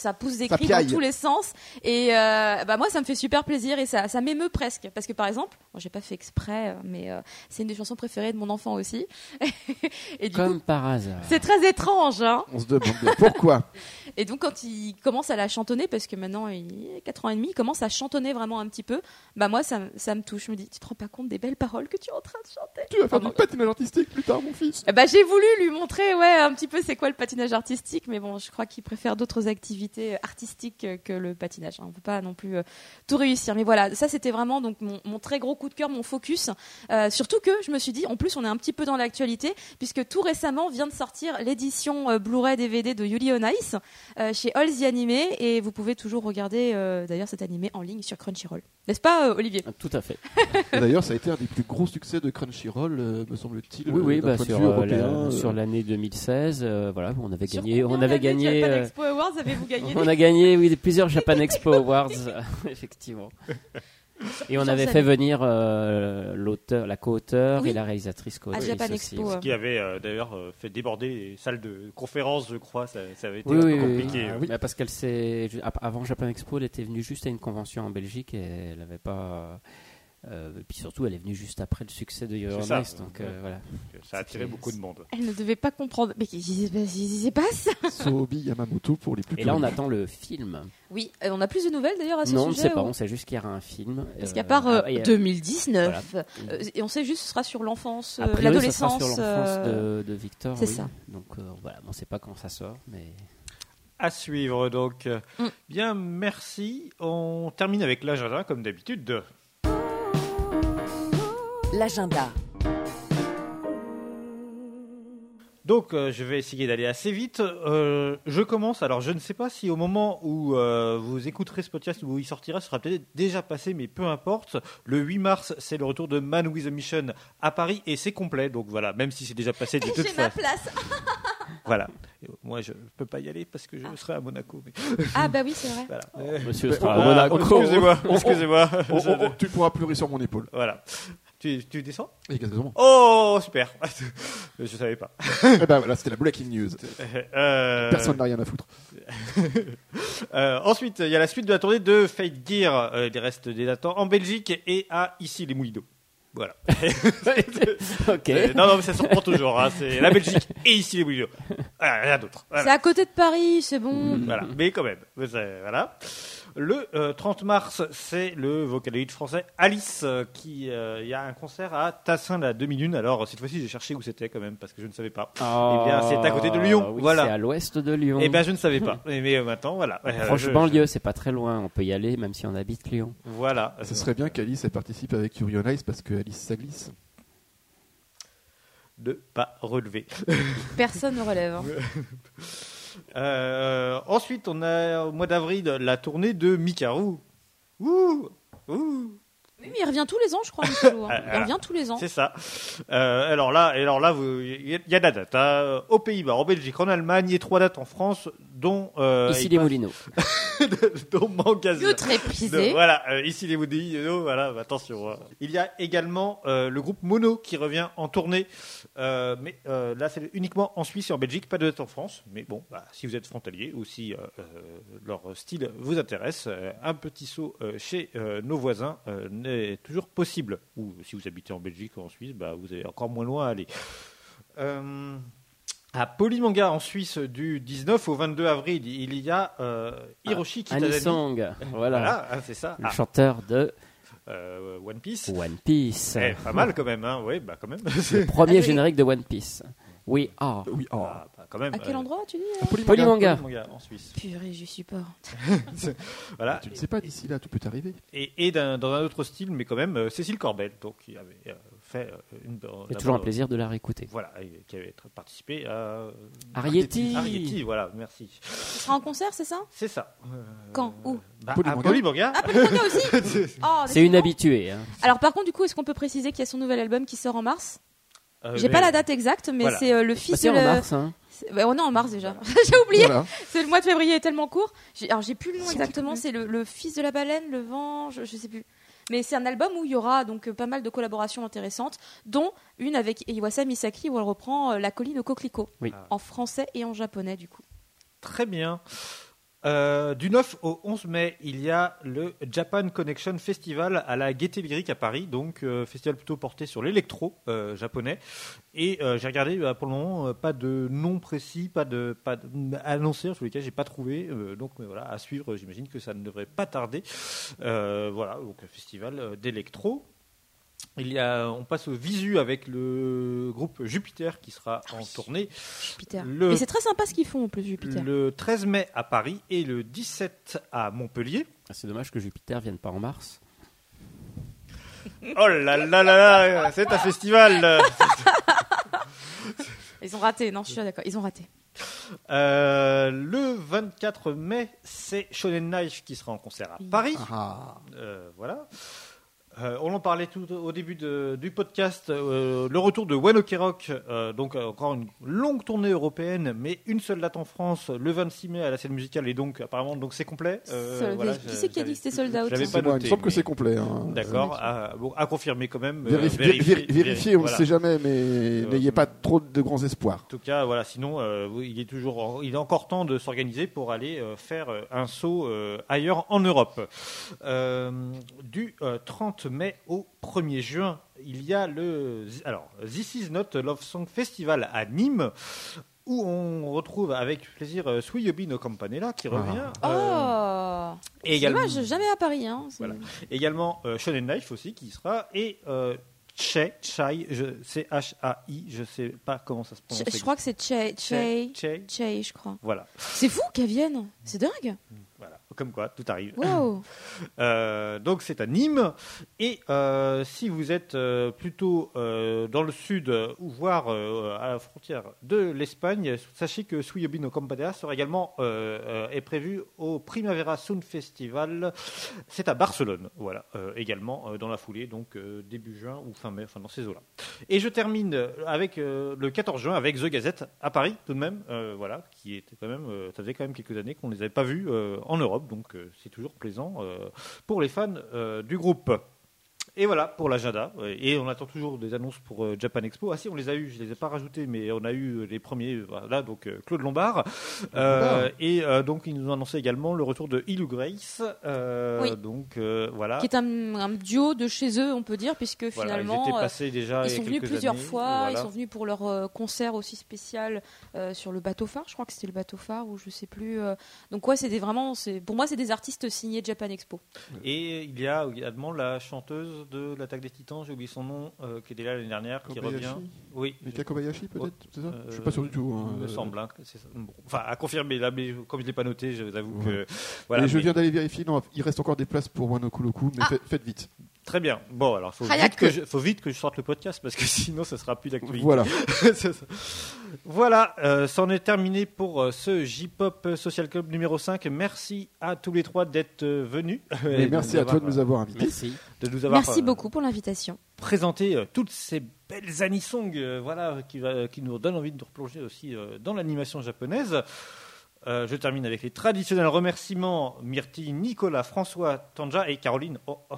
ça pousse des Ça cris dans piaille. tous les sens. Et moi, ça me fait super plaisir et ça m'émeut presque. Parce que par exemple, moi, j'ai pas fait exprès, mais c'est une des chansons préférées de mon enfant aussi. Et du Comme coup, par hasard. c'est très étrange, hein. On se demande bien pourquoi. Et donc quand il commence à la chantonner, parce que maintenant il a 4 ans et demi, il commence à chantonner vraiment un petit peu, bah moi ça me touche. Je me dis, tu te rends pas compte des belles paroles que tu es en train de chanter? Tu vas faire du patinage artistique plus tard, mon fils. Bah j'ai voulu lui montrer un petit peu c'est quoi le patinage artistique, mais bon, je crois qu'il préfère d'autres activités artistiques que le patinage, hein. On peut pas non plus tout réussir. Mais voilà, ça c'était vraiment donc mon très gros coup de cœur, mon focus. Surtout que je me suis dit, en plus on est un petit peu dans l'actualité, puisque tout récemment vient de sortir l'édition Blu-ray DVD de Yuri on Ice chez All the Anime, et vous pouvez toujours regarder d'ailleurs cet animé en ligne sur Crunchyroll. N'est-ce pas Olivier? Tout à fait. Et d'ailleurs, ça a été un des plus gros succès de Crunchyroll, me semble-t-il. Oui, d'un point de sur, vue européen. sur l'année 2016, voilà, on avait Sur gagné, combien on avait d'années gagné, Japan Expo Awards avez-vous gagné? on a gagné, plusieurs Japan Expo Awards, effectivement. Et on avait fait venir l'auteur, la co-auteure Oui. et la réalisatrice co-autrice Japan aussi. Expo, Ce qui avait d'ailleurs fait déborder les salles de conférence, je crois. Ça avait été Oui, un oui, peu oui. compliqué. Ah, oui. Bah, parce qu'elle s'est, avant Japan Expo, elle était venue juste à une convention en Belgique et elle n'avait pas. Et puis surtout, elle est venue juste après le succès de Yuri on ça. Ice, donc Ouais. voilà. Ça a attiré beaucoup de monde. Elle ne devait pas comprendre. Mais qu'est-ce qui se passe? Sobi Yamamoto pour les plus Et là, on curieux. attend le film. Oui, on a plus de nouvelles d'ailleurs à ce Non, on ne sujet sait pas, ou- on sait juste qu'il y aura un film. Parce qu'à part et, 2019, et on sait juste que ce sera sur l'enfance, a priori, ça sera l'adolescence. sur l'enfance de Victor. c'est oui. ça. Donc voilà, on ne sait pas quand ça sort, mais. À suivre donc. Bien, merci. On termine avec l'agenda comme d'habitude. L'agenda. Donc, je vais essayer d'aller assez vite. Je commence. Alors, je ne sais pas si au moment où vous écouterez ce podcast, où il sortira, ce sera peut-être déjà passé, mais peu importe. Le 8 mars, c'est le retour de Man with a Mission à Paris et c'est complet. Donc voilà, même si c'est déjà passé de toute J'ai ma façon. place. Voilà. Et moi, je peux pas y aller parce que je serai à Monaco. Mais... Ah bah oui, c'est vrai. Voilà. Monsieur Mais sera à on- Monaco. Excusez-moi. Excusez-moi. Tu pourras pleurer sur mon épaule. Voilà. Tu descends? Exactement. Oh, super. Je savais pas. Eh ben voilà, c'était la breaking news. Euh, Personne n'a rien à foutre. Ensuite, il y a la suite de la tournée de Fate Gear. Il reste des dates en Belgique et à ici les Moulineaux. Voilà. Ok. Non, mais ça surprend toujours. Hein. C'est la Belgique et ici les Moulineaux. Voilà, rien d'autre. Voilà. C'est à côté de Paris, c'est bon. Voilà. Mais quand même. Voilà. Le 30 mars, c'est le Vocaloid français Alice qui il y a un concert à Tassin la demi-lune. Alors cette fois-ci, j'ai cherché où c'était quand même parce que je ne savais pas. Eh bien, c'est à côté de Lyon. Oui, Voilà. C'est à l'ouest de Lyon. Eh bien, je ne savais pas. Mais maintenant, voilà. Proche Je- banlieue, c'est pas très loin. On peut y aller même si on habite Lyon. Voilà. Ce serait bien qu'Alice elle participe avec Yuri on Ice parce que Alice ça glisse. De pas relever. Personne ne relève. Hein. Ensuite, on a au mois d'avril la tournée de Mikaru. Ouh. Oui, mais il revient tous les ans, je crois, Michelot, hein. Il revient tous les ans. C'est ça. Alors là, il y a de la date. Hein. Aux Pays-Bas, en Belgique, en Allemagne, et 3 dates en France, dont Ici les Moulineaux. dont Magasin. Que très prisé. Voilà, ici les Moulineaux. Voilà, attention. Hein. Il y a également le groupe Mono qui revient en tournée, mais là c'est uniquement en Suisse et en Belgique, pas de date en France. Mais bon, bah, si vous êtes frontalier ou si leur style vous intéresse, un petit saut chez nos voisins n'est toujours possible. Ou si vous habitez en Belgique ou en Suisse, bah, vous avez encore moins loin à aller. À Polymanga en Suisse du 19 au 22 avril, il y a Hiroshi Kitadani. Anisong, voilà. Voilà, hein, c'est ça. Le chanteur de One Piece. One Piece. Pas mal quand même, hein. Oui, bah quand même. Le premier générique de One Piece. We are. Oui, oh. Ah, bah, quand même. À quel endroit, tu dis Polymanga. Polymanga en Suisse. Purée, je suis pas. Voilà. Tu ne sais pas, d'ici là, tout peut arriver. Et dans un autre style, mais quand même, Cécile Corbel, donc qui avait fait une. C'est toujours un plaisir de la réécouter. Voilà, et qui avait participé à. Arietti. Arietti, voilà, merci. Tu seras en concert, c'est ça? C'est ça. Quand? Où? Bah, Polymanga. à Polymanga. Ah, Polymanga aussi. Oh, C'est une décidément. habituée. Hein. Alors, par contre, du coup, est-ce qu'on peut préciser qu'il y a son nouvel album qui sort en mars? J'ai Mais- pas la date exacte, mais Voilà. c'est le Bah, fils c'est de. en mars. Hein. On est en mars déjà. J'ai oublié. Voilà. C'est le mois de février est tellement court. Alors j'ai plus le nom exactement. C'est le fils de la baleine, le vent, je sais plus. Mais c'est un album où il y aura donc pas mal de collaborations intéressantes, dont une avec Iwasa Misaki où elle reprend La colline au coquelicot Oui. en français et en japonais du coup. Très bien. Du 9 au 11 mai, il y a le Japan Connection Festival à la Gaieté Lyrique à Paris, donc festival plutôt porté sur l'électro japonais. Et j'ai regardé, pour le moment, pas de nom précis, pas de annoncé, sur lesquels j'ai pas trouvé. Donc voilà, à suivre, j'imagine que ça ne devrait pas tarder. Voilà, donc un festival d'électro. On passe au visu avec le groupe Jupiter qui sera en tournée. Jupiter. Mais c'est très sympa ce qu'ils font en plus, Jupiter. Le 13 mai à Paris et le 17 à Montpellier. Ah, c'est dommage que Jupiter vienne pas en mars. Oh là là là là, c'est un festival. Ils ont raté, non, je suis d'accord, ils ont raté. Le 24 mai, c'est Shonen Knife qui sera en concert à Paris. Voilà. On en parlait tout au début du podcast, le retour de One Ok Rock, donc encore une longue tournée européenne, mais une seule date en France, le 26 mai à la scène musicale, et donc apparemment donc c'est complet. Voilà, qui c'est qui a dit que c'était sold out? J'avais pas Il me noté, semble que c'est complet. Hein. D'accord, à confirmer quand même. Vérifier, on ne voilà. sait jamais, mais n'ayez pas trop de grands espoirs. En tout cas, voilà. Sinon, il est encore temps de s'organiser pour aller faire un saut ailleurs en Europe. Du 30 mai au 1er juin, il y a le This Is Not a Love Song Festival à Nîmes, où on retrouve avec plaisir Suyobi no Campanella qui revient. Et également, jamais à Paris. Hein, voilà. Également Shonen Knife aussi qui sera, et Chai, C-H-A-I, je sais pas comment ça se prononce. Je crois que c'est Chai, je crois. Voilà. C'est fou qu'elle vienne, c'est dingue. Voilà, comme quoi, tout arrive. Wow. Donc c'est à Nîmes. Et si vous êtes plutôt dans le sud, ou voire à la frontière de l'Espagne, sachez que Suyobi no Campanella sera également est prévu au Primavera Sound Festival. C'est à Barcelone, voilà, également dans la foulée, donc début juin ou fin mai, enfin dans ces eaux-là. Et je termine avec le 14 juin avec The Gazette à Paris, tout de même, voilà, qui était quand même, ça faisait quand même quelques années qu'on ne les avait pas vus en Europe, donc c'est toujours plaisant pour les fans du groupe. Et voilà pour l'agenda. Et on attend toujours des annonces pour Japan Expo. Ah si, on les a eu, je les ai pas rajoutés, mais on a eu les premiers. Voilà, donc Claude Lombard. Et donc ils nous ont annoncé également le retour de Ilu Grace. Oui. Donc voilà. Qui est un duo de chez eux, on peut dire, puisque Voilà, finalement ils étaient passés déjà. ils sont venus plusieurs années, fois. voilà. Ils sont venus pour leur concert aussi spécial sur le bateau phare. Je crois que c'était le bateau phare ou je sais plus. Donc ouais, pour moi c'est des artistes signés Japan Expo. Et il y a également la chanteuse de l'Attaque des Titans, j'ai oublié son nom, qui était là l'année dernière, qui Kobayashi. revient. Oui. Mika Kobayashi peut-être, c'est ça Je suis pas sûr du tout. Hein. Il me semble, hein, c'est ça. Bon, enfin, à confirmer là, mais comme je l'ai pas noté, je vous avoue que voilà. Et je viens d'aller vérifier. Non, il reste encore des places pour Wanoku Loku, mais faites vite. Très bien. Bon, alors faut vite que je sorte le podcast parce que sinon ça sera plus d'actualité. Voilà. C'est ça. Voilà, c'en est terminé pour ce J-Pop Social Club numéro 5. Merci à tous les trois d'être venus. Et merci à toi de nous avoir invités. Merci. De nous avoir Merci beaucoup pour l'invitation. présenté toutes ces belles anisongs, voilà, qui nous donnent envie de nous replonger aussi dans l'animation japonaise. Je termine avec les traditionnels remerciements Myrtille, Nicolas, François, Tanja et Caroline.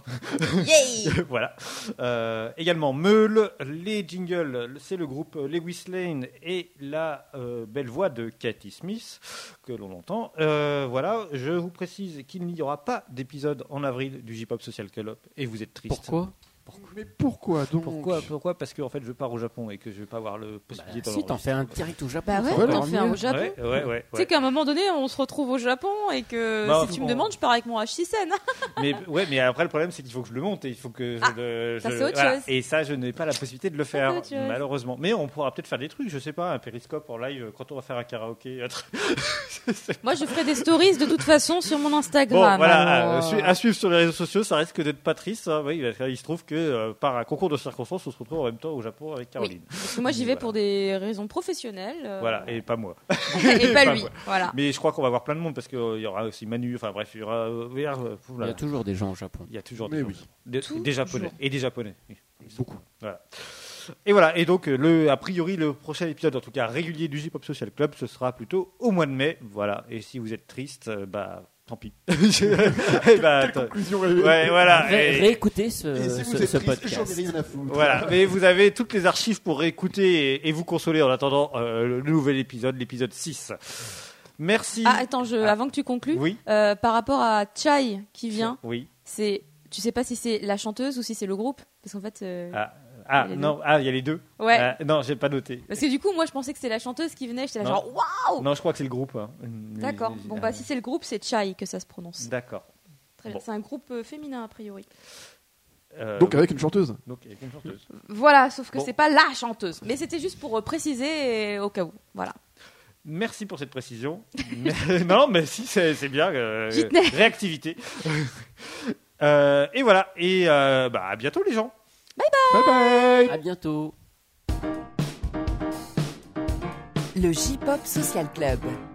Yay. Voilà. Également Meule, les jingles, c'est le groupe Lewis Lane et la belle voix de Cathy Smith que l'on entend. Voilà, je vous précise qu'il n'y aura pas d'épisode en avril du J-Pop Social Club et vous êtes triste. Pourquoi ? Mais pourquoi donc Pourquoi Parce que en fait, je pars au Japon et que je vais pas avoir le possibilité Si t'en fais un direct au Japon. Bah ouais, c'est t'en encore fais un mieux. au Japon. Ouais. Tu sais qu'à un moment donné, on se retrouve au Japon et que Bah, si tu me demandes, je pars avec mon H6N. mais après le problème c'est qu'il faut que je le monte et il faut que ça, c'est autre chose. Et ça je n'ai pas la possibilité de le faire c'est autre chose. malheureusement. Mais on pourra peut-être faire des trucs, je sais pas, un périscope en live quand on va faire un karaoké. Moi, je ferai des stories de toute façon sur mon Bon Instagram. voilà, alors, à suivre sur les réseaux sociaux, ça risque d'être pas triste. Hein. Oui, il se trouve que par un concours de circonstances, on se retrouve en même temps au Japon avec Caroline. oui, parce que moi, j'y vais Voilà. pour des raisons professionnelles. Voilà, et pas moi. et pas lui. moi. Voilà. Mais je crois qu'on va voir plein de monde parce qu'il y aura aussi Manu, enfin bref, il y aura. Il y a toujours des gens au Japon. Il y a toujours Mais des, oui. des Japonais. Toujours. Et des Japonais. Oui. Beaucoup. Voilà. Et voilà. Et donc, a priori, le prochain épisode, en tout cas régulier du J-Pop Social Club, ce sera plutôt au mois de mai. Voilà. Et si vous êtes triste, tant pis. Conclusion Ouais, voilà. Réécoutez ce Et si vous êtes ce triste, j'en ai podcast. rien à foutre. Voilà, mais vous avez toutes les archives pour réécouter et vous consoler en attendant le nouvel épisode, l'épisode 6. Merci. Ah, attends, avant que tu conclues, Oui. par rapport à Chai qui vient, Oui. tu sais pas si c'est la chanteuse ou si c'est le groupe, parce qu'en fait. Ah, il y a les non, il y a les deux. Ouais. Non, j'ai pas noté. Parce que du coup, moi, je pensais que c'était la chanteuse qui venait. J'étais là, Non. genre, waouh. Non, je crois que c'est le groupe. Hein. D'accord. Bon, bah, si c'est le groupe, c'est Chai que ça se prononce. D'accord. Très bien. Bon. C'est un groupe féminin, a priori. Donc avec une chanteuse. Donc avec une chanteuse. Voilà, sauf que Bon. c'est pas la chanteuse. Mais c'était juste pour préciser au cas où. Voilà. Merci pour cette précision. Non, mais si, c'est bien. J'y tenais. Réactivité. Et voilà. Et à bientôt, les gens. Bye bye. À bientôt. Le J-Pop Social Club.